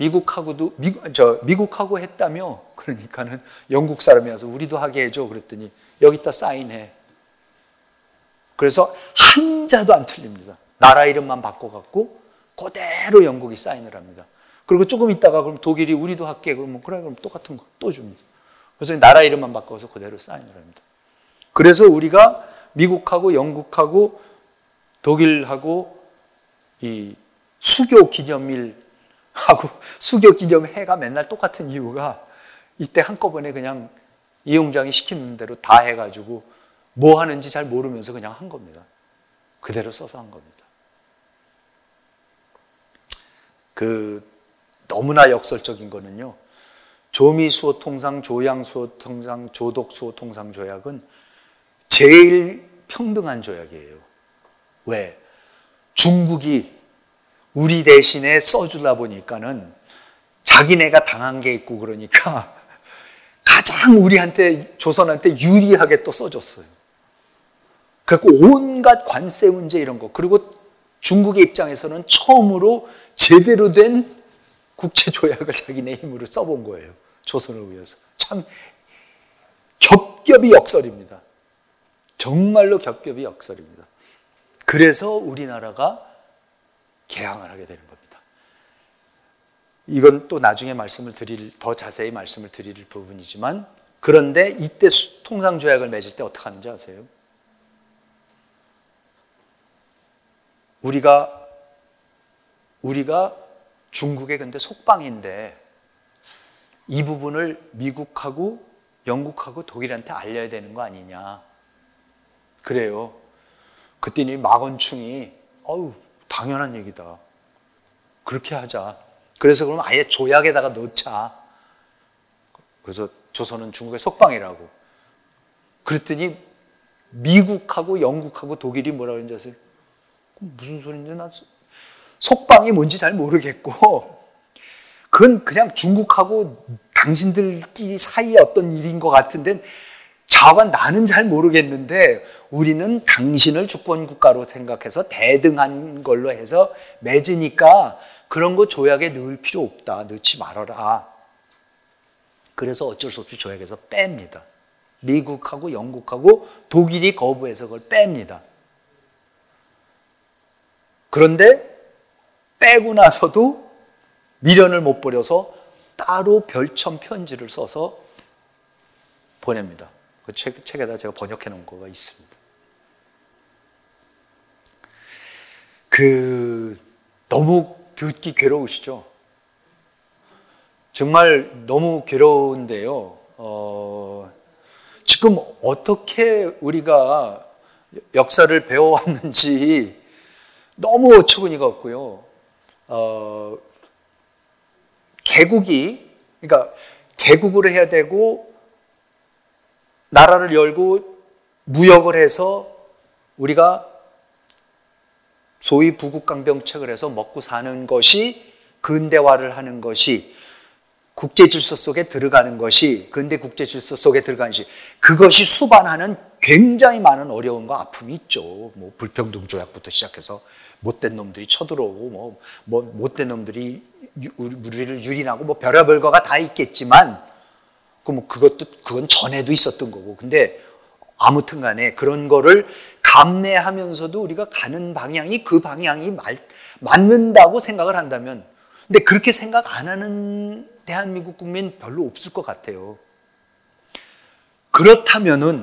미국하고 했다며. 그러니까는 영국 사람이 와서 우리도 하게 해줘 그랬더니 여기다 사인해. 그래서 한자도 안 틀립니다. 나라 이름만 바꿔갖고 그대로 영국이 사인을 합니다. 그리고 조금 있다가 그럼 독일이 우리도 할게 그러면 그래 그럼 똑같은 거 또 줍니다. 그래서 나라 이름만 바꿔서 그대로 사인을 합니다. 그래서 우리가 미국하고 영국하고 독일하고 이 수교 기념일하고 수교 기념회가 맨날 똑같은 이유가 이때 한꺼번에 그냥 이홍장이 시키는 대로 다 해가지고 뭐 하는지 잘 모르면서 그냥 한 겁니다. 그대로 써서 한 겁니다. 너무나 역설적인 거는요. 조미수호 통상, 조양수호 통상, 조독수호 통상 조약은 제일 평등한 조약이에요. 왜? 중국이 우리 대신에 써주다 보니까는 자기네가 당한 게 있고 그러니까 가장 우리한테, 조선한테 유리하게 또 써줬어요. 그래서 온갖 관세 문제 이런 거, 그리고 중국의 입장에서는 처음으로 제대로 된 국제조약을 자기네 힘으로 써본 거예요. 조선을 위해서. 참 겹겹이 역설입니다. 정말로 겹겹이 역설입니다. 그래서 우리나라가 개항을 하게 되는 겁니다. 이건 또 나중에 더 자세히 말씀을 드릴 부분이지만, 그런데 이때 통상조약을 맺을 때 어떻게 하는지 아세요? 우리가 중국의 근데 속방인데 이 부분을 미국하고 영국하고 독일한테 알려야 되는 거 아니냐. 그래요. 그랬더니 마건충이 당연한 얘기다. 그렇게 하자. 그래서 그럼 아예 조약에다가 넣자. 그래서 조선은 중국의 속방이라고. 그랬더니 미국하고 영국하고 독일이 뭐라 그러는지 아세요? 무슨 소리인지 난 속방이 뭔지 잘 모르겠고, 그건 그냥 중국하고 당신들끼리 사이에 어떤 일인 것 같은데 자관 나는 잘 모르겠는데 우리는 당신을 주권국가로 생각해서 대등한 걸로 해서 맺으니까 그런 거 조약에 넣을 필요 없다. 넣지 말아라. 그래서 어쩔 수 없이 조약에서 뺍니다. 미국하고 영국하고 독일이 거부해서 그걸 뺍니다. 그런데 빼고 나서도 미련을 못 버려서 따로 별첨 편지를 써서 보냅니다. 그 책에다 제가 번역해 놓은 거가 있습니다. 너무 듣기 괴로우시죠? 정말 너무 괴로운데요. 지금 어떻게 우리가 역사를 배워왔는지 너무 어처구니가 없고요. 그러니까 개국을 해야 되고 나라를 열고 무역을 해서 우리가 소위 부국강병책을 해서 먹고 사는 것이, 근대화를 하는 것이, 국제 질서 속에 들어가는 것이, 근대 국제 질서 속에 들어가는 것이, 그것이 수반하는 굉장히 많은 어려움과 아픔이 있죠. 불평등 조약부터 시작해서 못된 놈들이 쳐들어오고 못된 놈들이 우리를 유린하고 별의별 거가 다 있겠지만, 그건 전에도 있었던 거고. 근데 아무튼 간에 그런 거를 감내하면서도 우리가 가는 방향이 그 방향이 맞는다고 생각을 한다면, 근데 그렇게 생각 안 하는 대한민국 국민 별로 없을 것 같아요. 그렇다면은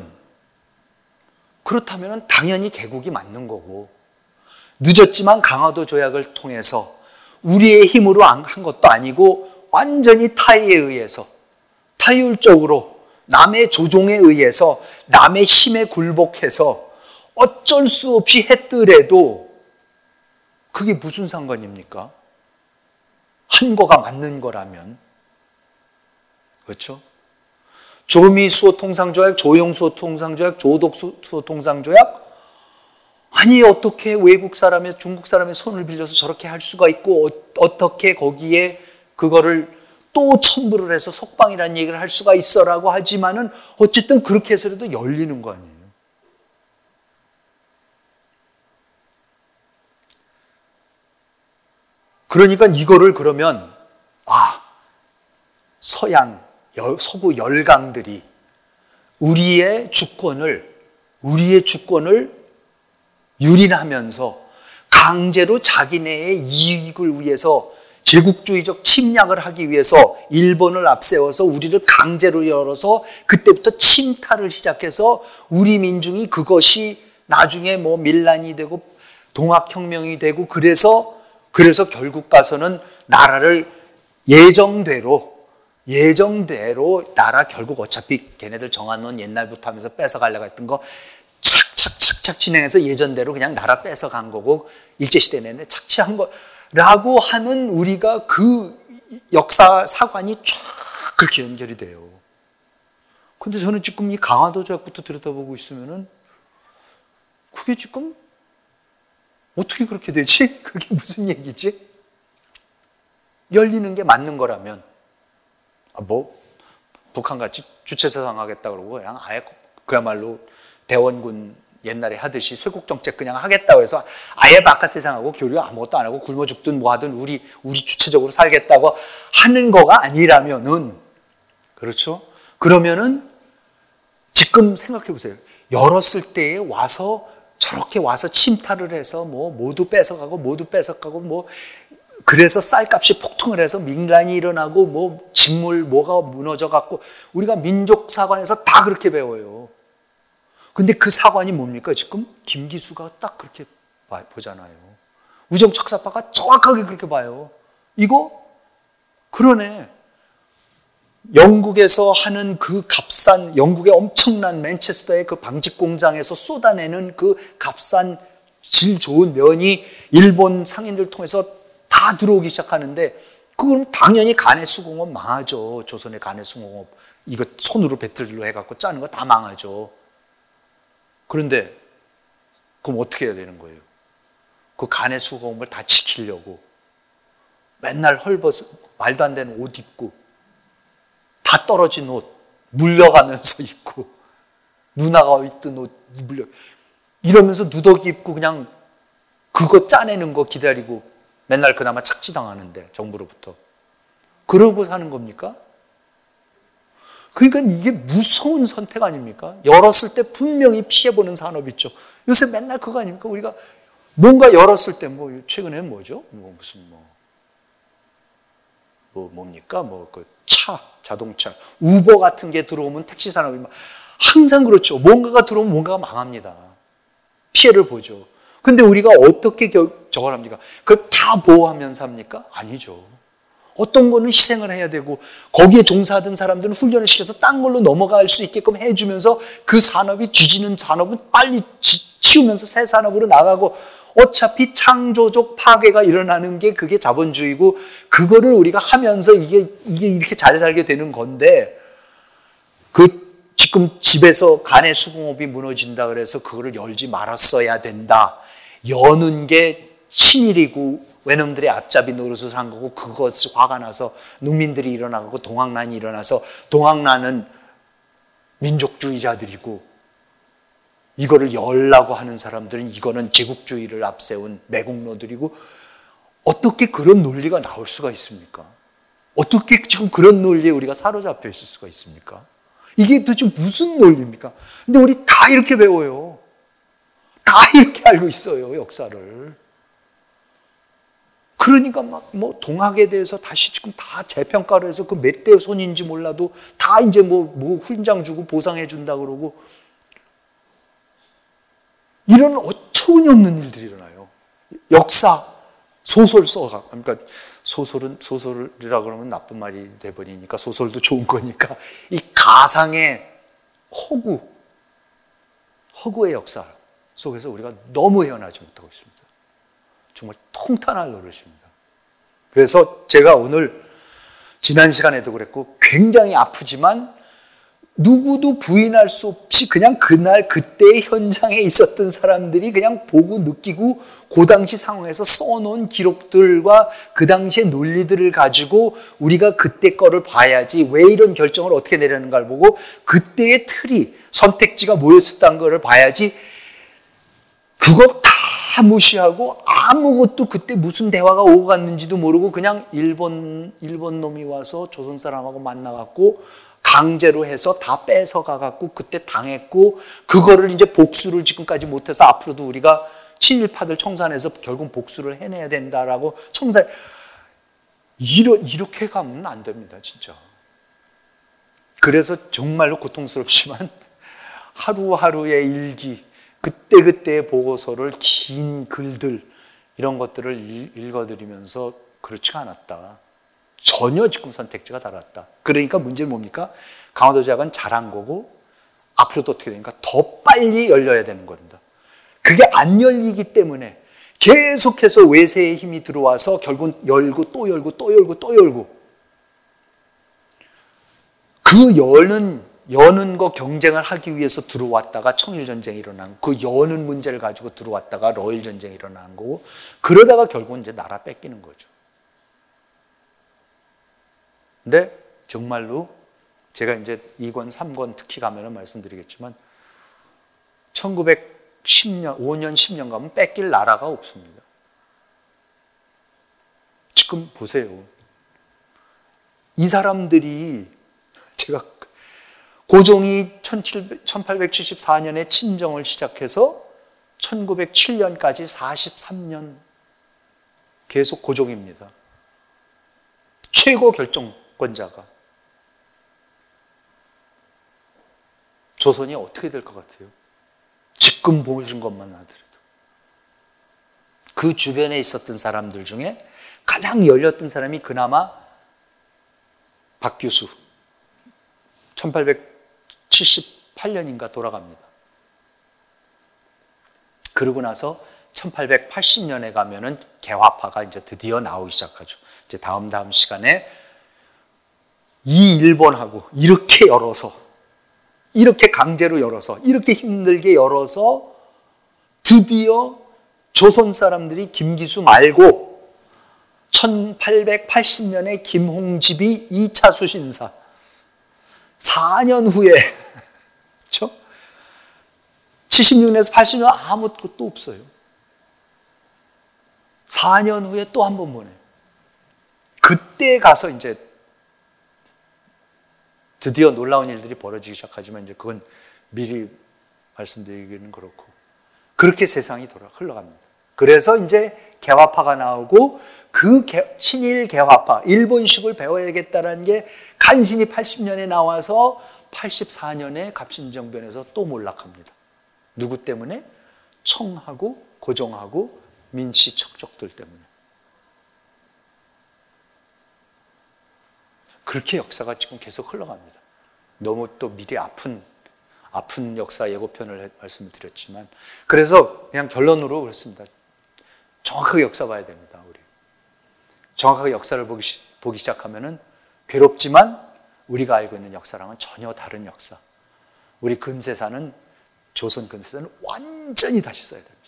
당연히 개국이 맞는 거고, 늦었지만 강화도 조약을 통해서 우리의 힘으로 한 것도 아니고 완전히 타의에 의해서, 타율적으로 남의 조종에 의해서, 남의 힘에 굴복해서 어쩔 수 없이 했더라도 그게 무슨 상관입니까? 한 거가 맞는 거라면. 그렇죠? 조미수호 통상조약, 조용수호 통상조약, 조독수호 통상조약, 아니 어떻게 외국 사람의, 중국 사람의 손을 빌려서 저렇게 할 수가 있고, 어떻게 거기에 그거를 또 첨부를 해서 속방이라는 얘기를 할 수가 있어라고 하지만은 어쨌든 그렇게 해서라도 열리는 거 아니에요. 그러니까 이거를 그러면 서구 열강들이 우리의 주권을 유린하면서 강제로 자기네의 이익을 위해서 제국주의적 침략을 하기 위해서 일본을 앞세워서 우리를 강제로 열어서 그때부터 침탈을 시작해서 우리 민중이 그것이 나중에 밀란이 되고 동학혁명이 되고 그래서 결국 가서는 나라를 예정대로 나라 결국 어차피 걔네들 정해놓은 옛날부터 하면서 뺏어가려고 했던 거 착착착착 진행해서 예전대로 그냥 나라 뺏어간 거고 일제시대 내내 착취한 거라고 하는 우리가 그 역사 사관이 쫙 그렇게 연결이 돼요. 근데 저는 지금 이 강화도 조약부터 들여다보고 있으면은 그게 지금 어떻게 그렇게 되지? 그게 무슨 얘기지? 열리는 게 맞는 거라면 북한같이 주체사상 하겠다 그러고 그냥 아예 그야말로 대원군 옛날에 하듯이 쇄국정책 그냥 하겠다고 해서 아예 바깥 세상하고 교류 아무것도 안 하고 굶어 죽든 뭐 하든 우리 주체적으로 살겠다고 하는 거가 아니라면은, 그렇죠? 그러면은 지금 생각해 보세요. 열었을 때에 와서 저렇게 와서 침탈을 해서 뭐 모두 뺏어가고 모두 뺏어가고 뭐 그래서 쌀값이 폭등을 해서 민란이 일어나고 뭐 직물 뭐가 무너져 갖고 우리가 민족 사관에서 다 그렇게 배워요. 근데 그 사관이 뭡니까? 지금 김기수가 딱 그렇게 보잖아요. 우정척사파가 정확하게 그렇게 봐요. 이거 그러네. 영국에서 하는 그 값싼, 영국의 엄청난 맨체스터의 그 방직 공장에서 쏟아내는 그 값싼 질 좋은 면이 일본 상인들 통해서 다 들어오기 시작하는데, 그건 당연히 간해수공업 망하죠. 조선의 간해수공업. 이거 손으로 배틀로 해갖고 짜는 거 다 망하죠. 그런데, 그럼 어떻게 해야 되는 거예요? 그 간해수공업을 다 지키려고 맨날 헐벗어, 말도 안 되는 옷 입고, 다 떨어진 옷 물려가면서 입고, 누나가 입던 옷 물려 이러면서 누더기 입고 그냥 그거 짜내는 거 기다리고 맨날 그나마 착취당하는데 정부로부터 그러고 사는 겁니까? 그러니까 이게 무서운 선택 아닙니까? 열었을 때 분명히 피해보는 산업 있죠. 요새 맨날 그거 아닙니까? 우리가 뭔가 열었을 때 뭐 최근에 뭐죠? 뭐 무슨 뭡니까? 자동차, 우버 같은 게 들어오면 택시 산업이 항상 그렇죠. 뭔가가 들어오면 뭔가가 망합니다. 피해를 보죠. 근데 우리가 어떻게 저걸 합니까? 그걸 다 보호하면서 합니까? 아니죠. 어떤 거는 희생을 해야 되고, 거기에 종사하던 사람들은 훈련을 시켜서 딴 걸로 넘어갈 수 있게끔 해주면서 그 산업이 뒤지는 산업은 빨리 치우면서 새 산업으로 나가고, 어차피 창조적 파괴가 일어나는 게 그게 자본주의고, 그거를 우리가 하면서 이게 이렇게 잘 살게 되는 건데, 지금 집에서 간의 수공업이 무너진다 그래서 그거를 열지 말았어야 된다. 여는 게 친일이고 외놈들의 앞잡이 노릇을 한 거고, 그것이 화가 나서 농민들이 일어나고 동학난이 일어나서, 동학난은 민족주의자들이고 이거를 열라고 하는 사람들은 이거는 제국주의를 앞세운 매국노들이고, 어떻게 그런 논리가 나올 수가 있습니까? 어떻게 지금 그런 논리에 우리가 사로잡혀 있을 수가 있습니까? 이게 도대체 무슨 논리입니까? 근데 우리 다 이렇게 배워요. 다 이렇게 알고 있어요, 역사를. 그러니까 동학에 대해서 다시 지금 다 재평가를 해서 그 몇 대 손인지 몰라도 다 이제 훈장 주고 보상해 준다 그러고, 이런 어처구니없는 일들이 일어나요. 역사, 소설 써가. 그러니까 소설이라 그러면 나쁜 말이 돼버리니까 소설도 좋은 거니까, 이 가상의 허구의 역사 속에서 우리가 너무 헤어나지 못하고 있습니다. 정말 통탄할 노릇입니다. 그래서 제가 오늘 지난 시간에도 그랬고, 굉장히 아프지만 누구도 부인할 수 없이 그냥 그날 그때의 현장에 있었던 사람들이 그냥 보고 느끼고 그 당시 상황에서 써놓은 기록들과 그 당시의 논리들을 가지고 우리가 그때 거를 봐야지, 왜 이런 결정을 어떻게 내렸는가를 보고 그때의 틀이, 선택지가 뭐였었다는 거를 봐야지, 그거 다 무시하고 아무것도 그때 무슨 대화가 오고 갔는지도 모르고 그냥 일본 놈이 와서 조선 사람하고 만나갖고 강제로 해서 다 뺏어가갖고 그때 당했고, 그거를 이제 복수를 지금까지 못해서 앞으로도 우리가 친일파들 청산해서 결국 복수를 해내야 된다라고 이렇게 가면 안 됩니다, 진짜. 그래서 정말로 고통스럽지만 하루하루의 일기, 그때그때의 보고서를, 긴 글들, 이런 것들을 읽어드리면서 그렇지가 않았다. 전혀 지금 선택지가 달랐다. 그러니까 문제는 뭡니까? 강화도 제약은 잘한 거고, 앞으로도 어떻게 되니까 더 빨리 열려야 되는 겁니다. 그게 안 열리기 때문에 계속해서 외세의 힘이 들어와서 결국 열고 또 열고 또 열고 또 열고, 그 여는 거 경쟁을 하기 위해서 들어왔다가 청일전쟁이 일어난, 그 여는 문제를 가지고 들어왔다가 러일전쟁이 일어난 거고, 그러다가 결국은 이제 나라 뺏기는 거죠. 근데 정말로 제가 이제 2권, 3권 특히 가면은 말씀드리겠지만 1910년, 5년, 10년 가면 뺏길 나라가 없습니다. 지금 보세요. 이 사람들이 제가 고종이 1874년에 친정을 시작해서 1907년까지 43년 계속 고종입니다. 최고 결정권자가. 조선이 어떻게 될 것 같아요? 지금 보여준 것만 하더라도. 그 주변에 있었던 사람들 중에 가장 열렸던 사람이 그나마 박규수. 1878년인가 돌아갑니다. 그러고 나서 1880년에 가면은 개화파가 이제 드디어 나오기 시작하죠. 이제 다음 시간에 이 일본하고 이렇게 열어서, 이렇게 강제로 열어서, 이렇게 힘들게 열어서 드디어 조선 사람들이 김기수 말고 1880년에 김홍집이 2차 수신사 4년 후에 그렇죠? 76년에서 80년 아무것도 없어요. 4년 후에 또 한 번 보내요. 그때 가서 이제 드디어 놀라운 일들이 벌어지기 시작하지만 이제 그건 미리 말씀드리기는 그렇고 그렇게 세상이 흘러갑니다. 그래서 이제 개화파가 나오고 그 친일 개화파, 일본식을 배워야겠다는 게 간신히 80년에 나와서 84년에 갑신정변에서 또 몰락합니다. 누구 때문에? 청하고 고종하고 민씨 척족들 때문에. 그렇게 역사가 지금 계속 흘러갑니다. 너무 또 미리 아픈 역사 예고편을 말씀을 드렸지만 그래서 그냥 결론으로 그렇습니다. 정확하게 역사 봐야 됩니다. 우리 정확하게 역사를 보기 시작하면은 괴롭지만 우리가 알고 있는 역사랑은 전혀 다른 역사. 우리 근세사는 조선 근세사는 완전히 다시 써야 됩니다.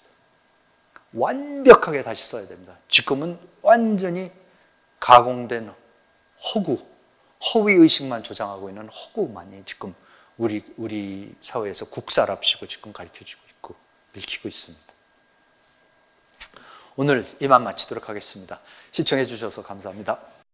완벽하게 다시 써야 됩니다. 지금은 완전히 가공된 허위의식만 조장하고 있는 허구만이 지금 우리 사회에서 국사랍시고 지금 가르쳐지고 있고 읽히고 있습니다. 오늘 이만 마치도록 하겠습니다. 시청해 주셔서 감사합니다.